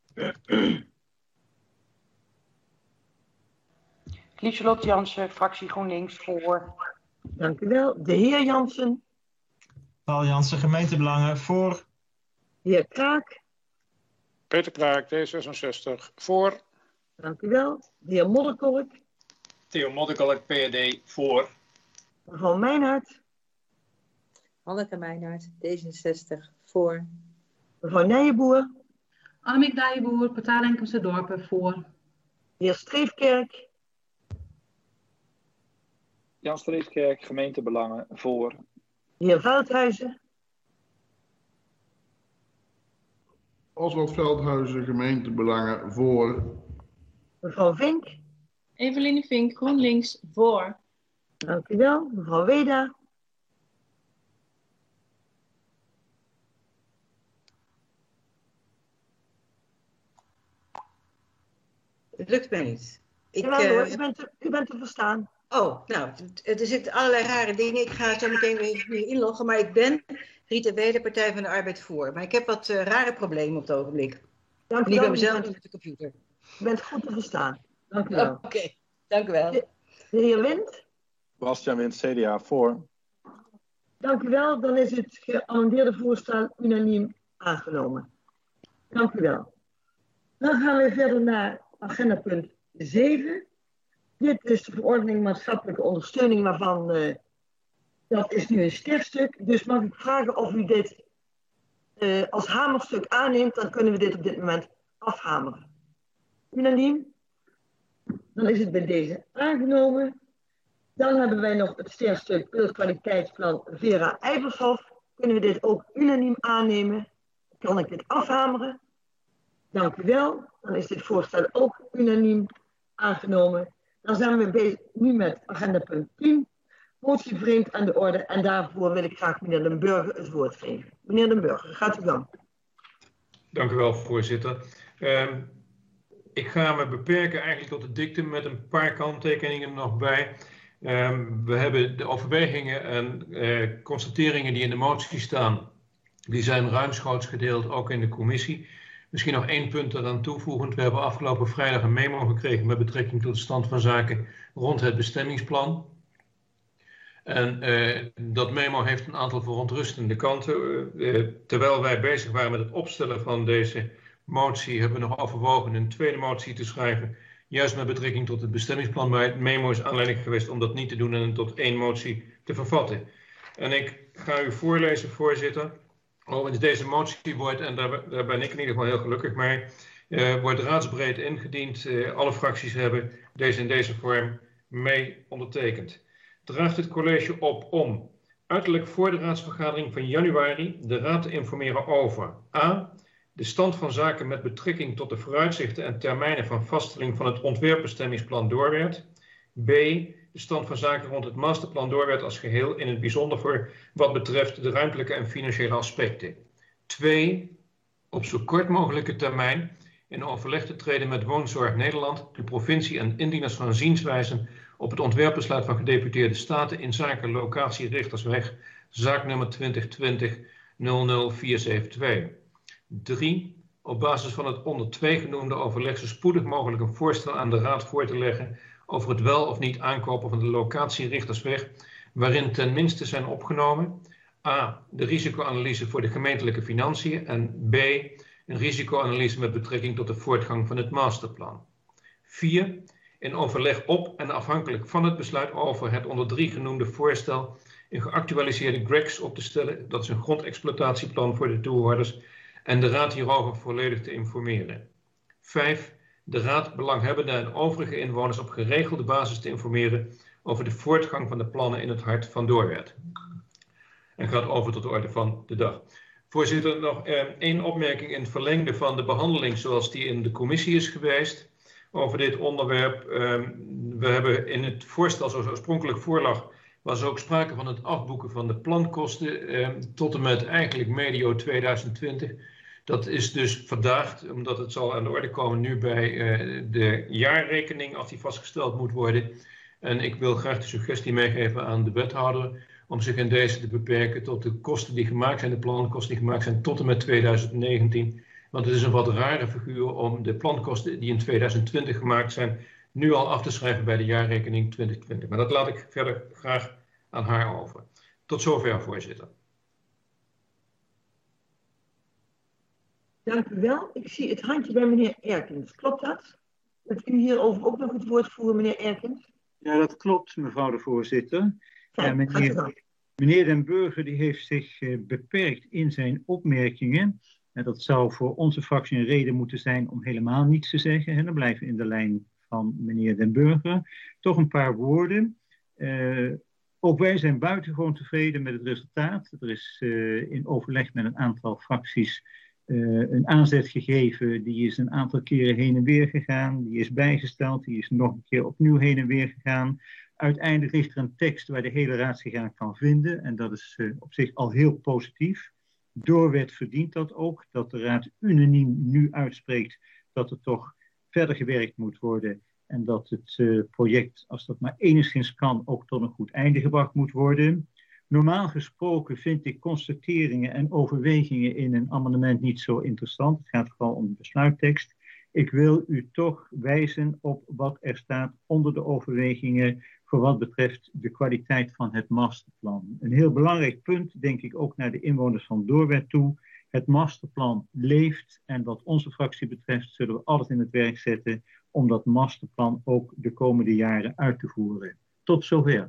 Lieselot Jansen, fractie GroenLinks, voor. Dank u wel. De heer Jansen. Paul Jansen, Gemeentebelangen, voor. De heer Kraak. Peter Kraak, D zesenzestig, voor. Dank u wel. De heer Modderkolk. Theo Modderkolk, P R D, voor. Mevrouw Meijnaert. Hanneke Meijnaert, D zesenzestig, voor. Mevrouw Nijenboer. Annemiek Nijenboer, Partij Rijkense Dorpen, voor. De heer Streefkerk. Jan Streefkerk, Gemeentebelangen, voor. De heer Veldhuizen. Oswald Veldhuizen, Gemeentebelangen, voor. Mevrouw Vink. Eveline Vink, GroenLinks, voor. Dank u wel. Mevrouw Weda. Het lukt mij niet. Ik, Jawel hoor, uh, u, bent te, u bent te verstaan. Oh, nou, er zitten allerlei rare dingen. Ik ga zo meteen weer inloggen, maar ik ben Rita Weder, Partij van de Arbeid, voor. Maar ik heb wat uh, rare problemen op het ogenblik. Dank u Niet wel. bij mezelf, bent, met de computer. U bent goed te verstaan. Dank u wel. Oké, okay, dank u wel. De, de heer Wind. Bastiaan Wind, C D A, voor. Dank u wel. Dan is het geamendeerde voorstel unaniem aangenomen. Dank u wel. Dan gaan we verder naar agenda punt zeven. Dit is de verordening maatschappelijke ondersteuning, waarvan uh, dat is nu een sterfstuk. Dus mag ik vragen of u dit uh, als hamerstuk aanneemt, dan kunnen we dit op dit moment afhameren. Unaniem? Dan is het bij deze aangenomen. Dan hebben wij nog het sterfstuk beeldkwaliteitsplan Vera Eibershoff. Kunnen we dit ook unaniem aannemen? Kan ik dit afhameren? Dank u wel. Dan is dit voorstel ook unaniem aangenomen. Dan zijn we bezig nu met agenda punt tien. Motie vreemd aan de orde. En daarvoor wil ik graag meneer Den Burger het woord geven. Meneer Den Burger, gaat u dan. Dank u wel, voorzitter. Uh, ik ga me beperken eigenlijk tot de dikte met een paar kanttekeningen nog bij. Um, we hebben de overwegingen en uh, constateringen die in de motie staan. Die zijn ruimschoots gedeeld, ook in de commissie. Misschien nog één punt eraan toevoegend. We hebben afgelopen vrijdag een memo gekregen met betrekking tot de stand van zaken rond het bestemmingsplan. En uh, dat memo heeft een aantal verontrustende kanten. Uh, terwijl wij bezig waren met het opstellen van deze motie, hebben we nog overwogen een tweede motie te schrijven, juist met betrekking tot het bestemmingsplan. Maar het memo is aanleiding geweest om dat niet te doen en tot één motie te vervatten. En ik ga u voorlezen, voorzitter. Overigens, deze motie wordt, en daar, daar ben ik in ieder geval heel gelukkig mee, uh, wordt raadsbreed ingediend. Uh, alle fracties hebben deze in deze vorm mee ondertekend. Draagt het college op om uiterlijk voor de raadsvergadering van januari de raad te informeren over a. de stand van zaken met betrekking tot de vooruitzichten en termijnen van vaststelling van het ontwerpbestemmingsplan Doorwerth, b. de stand van zaken rond het masterplan Doorwerth als geheel, in het bijzonder voor wat betreft de ruimtelijke en financiële aspecten. twee. Op zo kort mogelijke termijn in overleg te treden met Woonzorg Nederland, de provincie en indieners van zienswijzen op het ontwerpbesluit van gedeputeerde staten in zaken locatie Richtersweg, zaaknummer twintig twintig nul nul vier zeven twee. drie. Op basis van het onder twee genoemde overleg zo spoedig mogelijk een voorstel aan de Raad voor te leggen over het wel of niet aankopen van de locatie Richtersweg, waarin ten minste zijn opgenomen a. de risicoanalyse voor de gemeentelijke financiën en b. een risicoanalyse met betrekking tot de voortgang van het masterplan. vier. In overleg op en afhankelijk van het besluit over het onder drie genoemde voorstel een geactualiseerde G R E X op te stellen, dat is een grondexploitatieplan voor de toehoorders, en de Raad hierover volledig te informeren. vijf. De Raad, belanghebbenden en overige inwoners op geregelde basis te informeren over de voortgang van de plannen in het hart van Doorwerth. En gaat over tot de orde van de dag. Voorzitter, nog eh, één opmerking in het verlengde van de behandeling zoals die in de commissie is geweest over dit onderwerp. Uh, we hebben in het voorstel zoals oorspronkelijk voorlag, was ook sprake van het afboeken van de plankosten uh, tot en met eigenlijk medio tweeduizend twintig. Dat is dus verdaagd, omdat het zal aan de orde komen nu bij uh, de jaarrekening als die vastgesteld moet worden. En ik wil graag de suggestie meegeven aan de wethouder om zich in deze te beperken tot de kosten die gemaakt zijn, de plankosten die gemaakt zijn tot en met tweeduizend negentien. Want het is een wat rare figuur om de plankosten die in tweeduizend twintig gemaakt zijn, nu al af te schrijven bij de jaarrekening twintig twintig. Maar dat laat ik verder graag aan haar over. Tot zover, voorzitter. Dank u wel. Ik zie het handje bij meneer Erkens. Klopt dat? Dat u hierover ook nog het woord voeren, meneer Erkens? Ja, dat klopt, mevrouw de voorzitter. Ja, meneer, meneer Den Burger die heeft zich uh, beperkt in zijn opmerkingen. En dat zou voor onze fractie een reden moeten zijn om helemaal niets te zeggen. Hè. Dan blijven we in de lijn van meneer Den Burger. Toch een paar woorden. Uh, ook wij zijn buitengewoon tevreden met het resultaat. Er is uh, in overleg met een aantal fracties uh, een aanzet gegeven. Die is een aantal keren heen en weer gegaan. Die is bijgesteld. Die is nog een keer opnieuw heen en weer gegaan. Uiteindelijk ligt er een tekst waar de hele raad zich aan kan vinden. En dat is uh, op zich al heel positief. Doorwerth verdient dat ook, dat de Raad unaniem nu uitspreekt dat er toch verder gewerkt moet worden en dat het uh, project, als dat maar enigszins kan, ook tot een goed einde gebracht moet worden. Normaal gesproken vind ik constateringen en overwegingen in een amendement niet zo interessant. Het gaat vooral om de besluittekst. Ik wil u toch wijzen op wat er staat onder de overwegingen voor wat betreft de kwaliteit van het masterplan. Een heel belangrijk punt, denk ik ook naar de inwoners van Doorwerth toe. Het masterplan leeft en wat onze fractie betreft zullen we alles in het werk zetten om dat masterplan ook de komende jaren uit te voeren. Tot zover.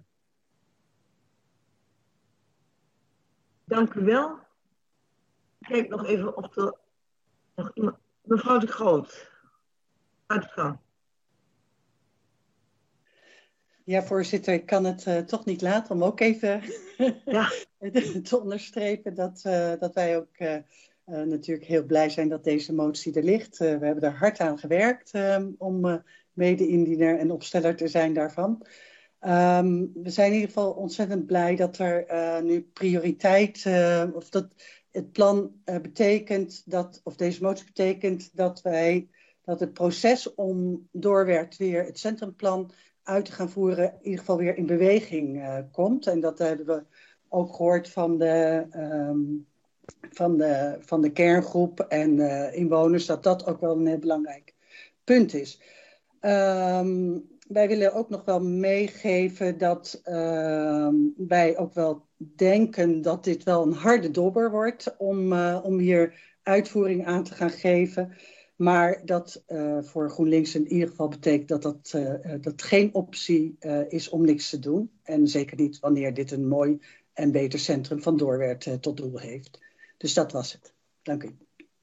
Dank u wel. Kijk nog even of er nog iemand... Mevrouw de Groot, uitgang. Ja, voorzitter, ik kan het uh, toch niet laten om ook even ja. te onderstrepen dat, uh, dat wij ook uh, uh, natuurlijk heel blij zijn dat deze motie er ligt. Uh, we hebben er hard aan gewerkt uh, om uh, mede-indiener en opsteller te zijn daarvan. Um, we zijn in ieder geval ontzettend blij dat er uh, nu prioriteit, uh, of dat het plan uh, betekent, dat, of deze motie betekent dat wij, dat het proces om Doorwerth weer het centrumplan uit te gaan voeren, in ieder geval weer in beweging uh, komt. En dat hebben we ook gehoord van de, um, van de, van de kerngroep en uh, inwoners, dat dat ook wel een heel belangrijk punt is. Um, wij willen ook nog wel meegeven dat uh, wij ook wel denken dat dit wel een harde dobber wordt om, uh, om hier uitvoering aan te gaan geven. Maar dat uh, voor GroenLinks in ieder geval betekent dat dat, uh, dat geen optie uh, is om niks te doen. En zeker niet wanneer dit een mooi en beter centrum van Doorwerth uh, tot doel heeft. Dus dat was het. Dank u.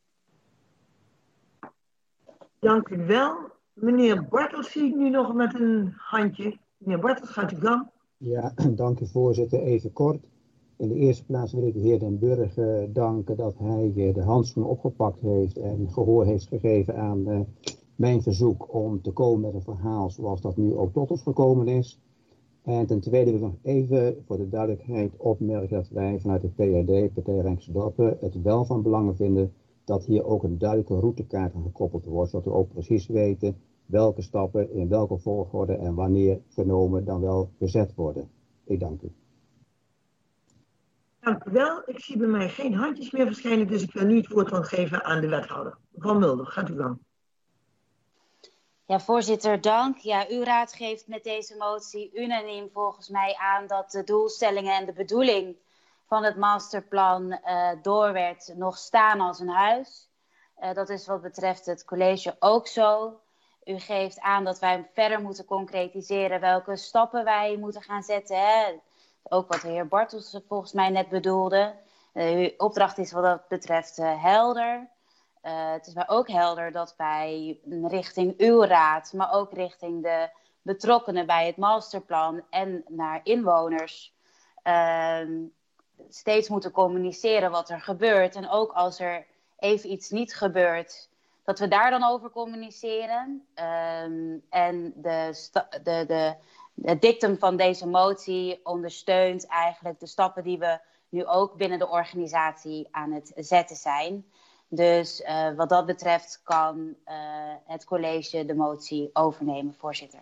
Dank u wel. Meneer Bartels zie ik nu nog met een handje. Meneer Bartels, gaat u gang. Ja, dank u voorzitter. Even kort. In de eerste plaats wil ik de heer Den Burg uh, danken dat hij uh, de handschoen opgepakt heeft en gehoor heeft gegeven aan uh, mijn verzoek om te komen met een verhaal zoals dat nu ook tot ons gekomen is. En ten tweede wil ik nog even voor de duidelijkheid opmerken dat wij vanuit de P R D, Partij Rijnkse Dorpen, het wel van belang vinden dat hier ook een duidelijke routekaart aan gekoppeld wordt, zodat we ook precies weten welke stappen in welke volgorde en wanneer genomen dan wel gezet worden. Ik dank u. Dank u wel. Ik zie bij mij geen handjes meer verschijnen, dus ik wil nu het woord dan geven aan de wethouder. Mevrouw Mulder, gaat u gang. Ja, voorzitter, dank. Ja, uw raad geeft met deze motie unaniem volgens mij aan dat de doelstellingen en de bedoeling van het masterplan uh, Doorwerth nog staan als een huis. Uh, dat is wat betreft het college ook zo. U geeft aan dat wij verder moeten concretiseren welke stappen wij moeten gaan zetten. Hè? Ook wat de heer Bartels volgens mij net bedoelde. Uh, uw opdracht is wat dat betreft uh, helder. Uh, het is mij ook helder dat wij richting uw raad, maar ook richting de betrokkenen bij het masterplan en naar inwoners uh, steeds moeten communiceren wat er gebeurt. En ook als er even iets niet gebeurt, dat we daar dan over communiceren. Um, en de, de, de, het dictum van deze motie ondersteunt eigenlijk de stappen die we nu ook binnen de organisatie aan het zetten zijn. Dus uh, wat dat betreft kan uh, het college de motie overnemen, voorzitter.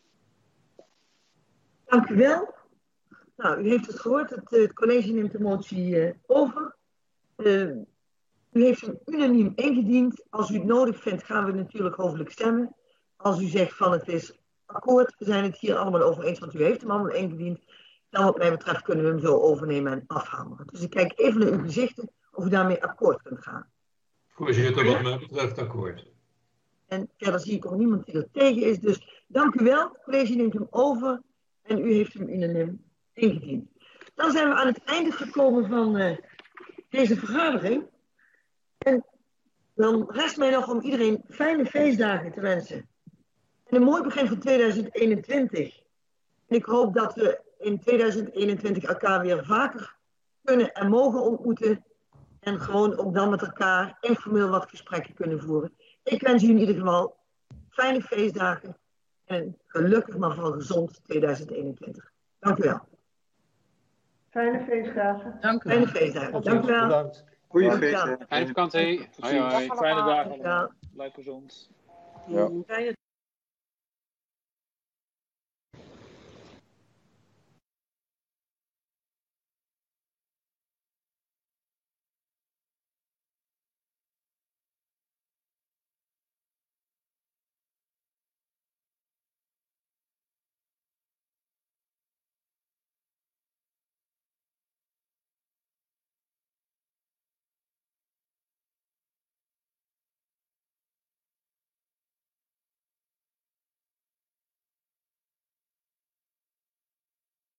Dank u wel. Nou, u heeft het gehoord, het, het college neemt de motie uh, over. Uh, u heeft hem unaniem ingediend. Als u het nodig vindt, gaan we natuurlijk hoofdelijk stemmen. Als u zegt van het is akkoord, we zijn het hier allemaal over eens, want u heeft hem allemaal ingediend. Dan wat mij betreft kunnen we hem zo overnemen en afhameren. Dus ik kijk even naar uw gezichten of u daarmee akkoord kunt gaan. Voorzitter, wat mij betreft akkoord. En verder zie ik ook niemand die er tegen is. Dus dank u wel. Het college neemt hem over en u heeft hem unaniem ingediend. Dan zijn we aan het einde gekomen van uh, deze vergadering. En dan rest mij nog om iedereen fijne feestdagen te wensen. En een mooi begin van tweeduizend eenentwintig. En ik hoop dat we in tweeduizend eenentwintig elkaar weer vaker kunnen en mogen ontmoeten. En gewoon ook dan met elkaar informeel wat gesprekken kunnen voeren. Ik wens u in ieder geval fijne feestdagen. En gelukkig maar vooral gezond tweeduizend eenentwintig. Dank u wel. Fijne feestdagen. Dank u wel. Fijne feestdagen. Dank u wel. Bedankt. Goeie feestdagen. Fijne vakantie. Hoi hoi. Fijne dagen. Blijf gezond. Ja.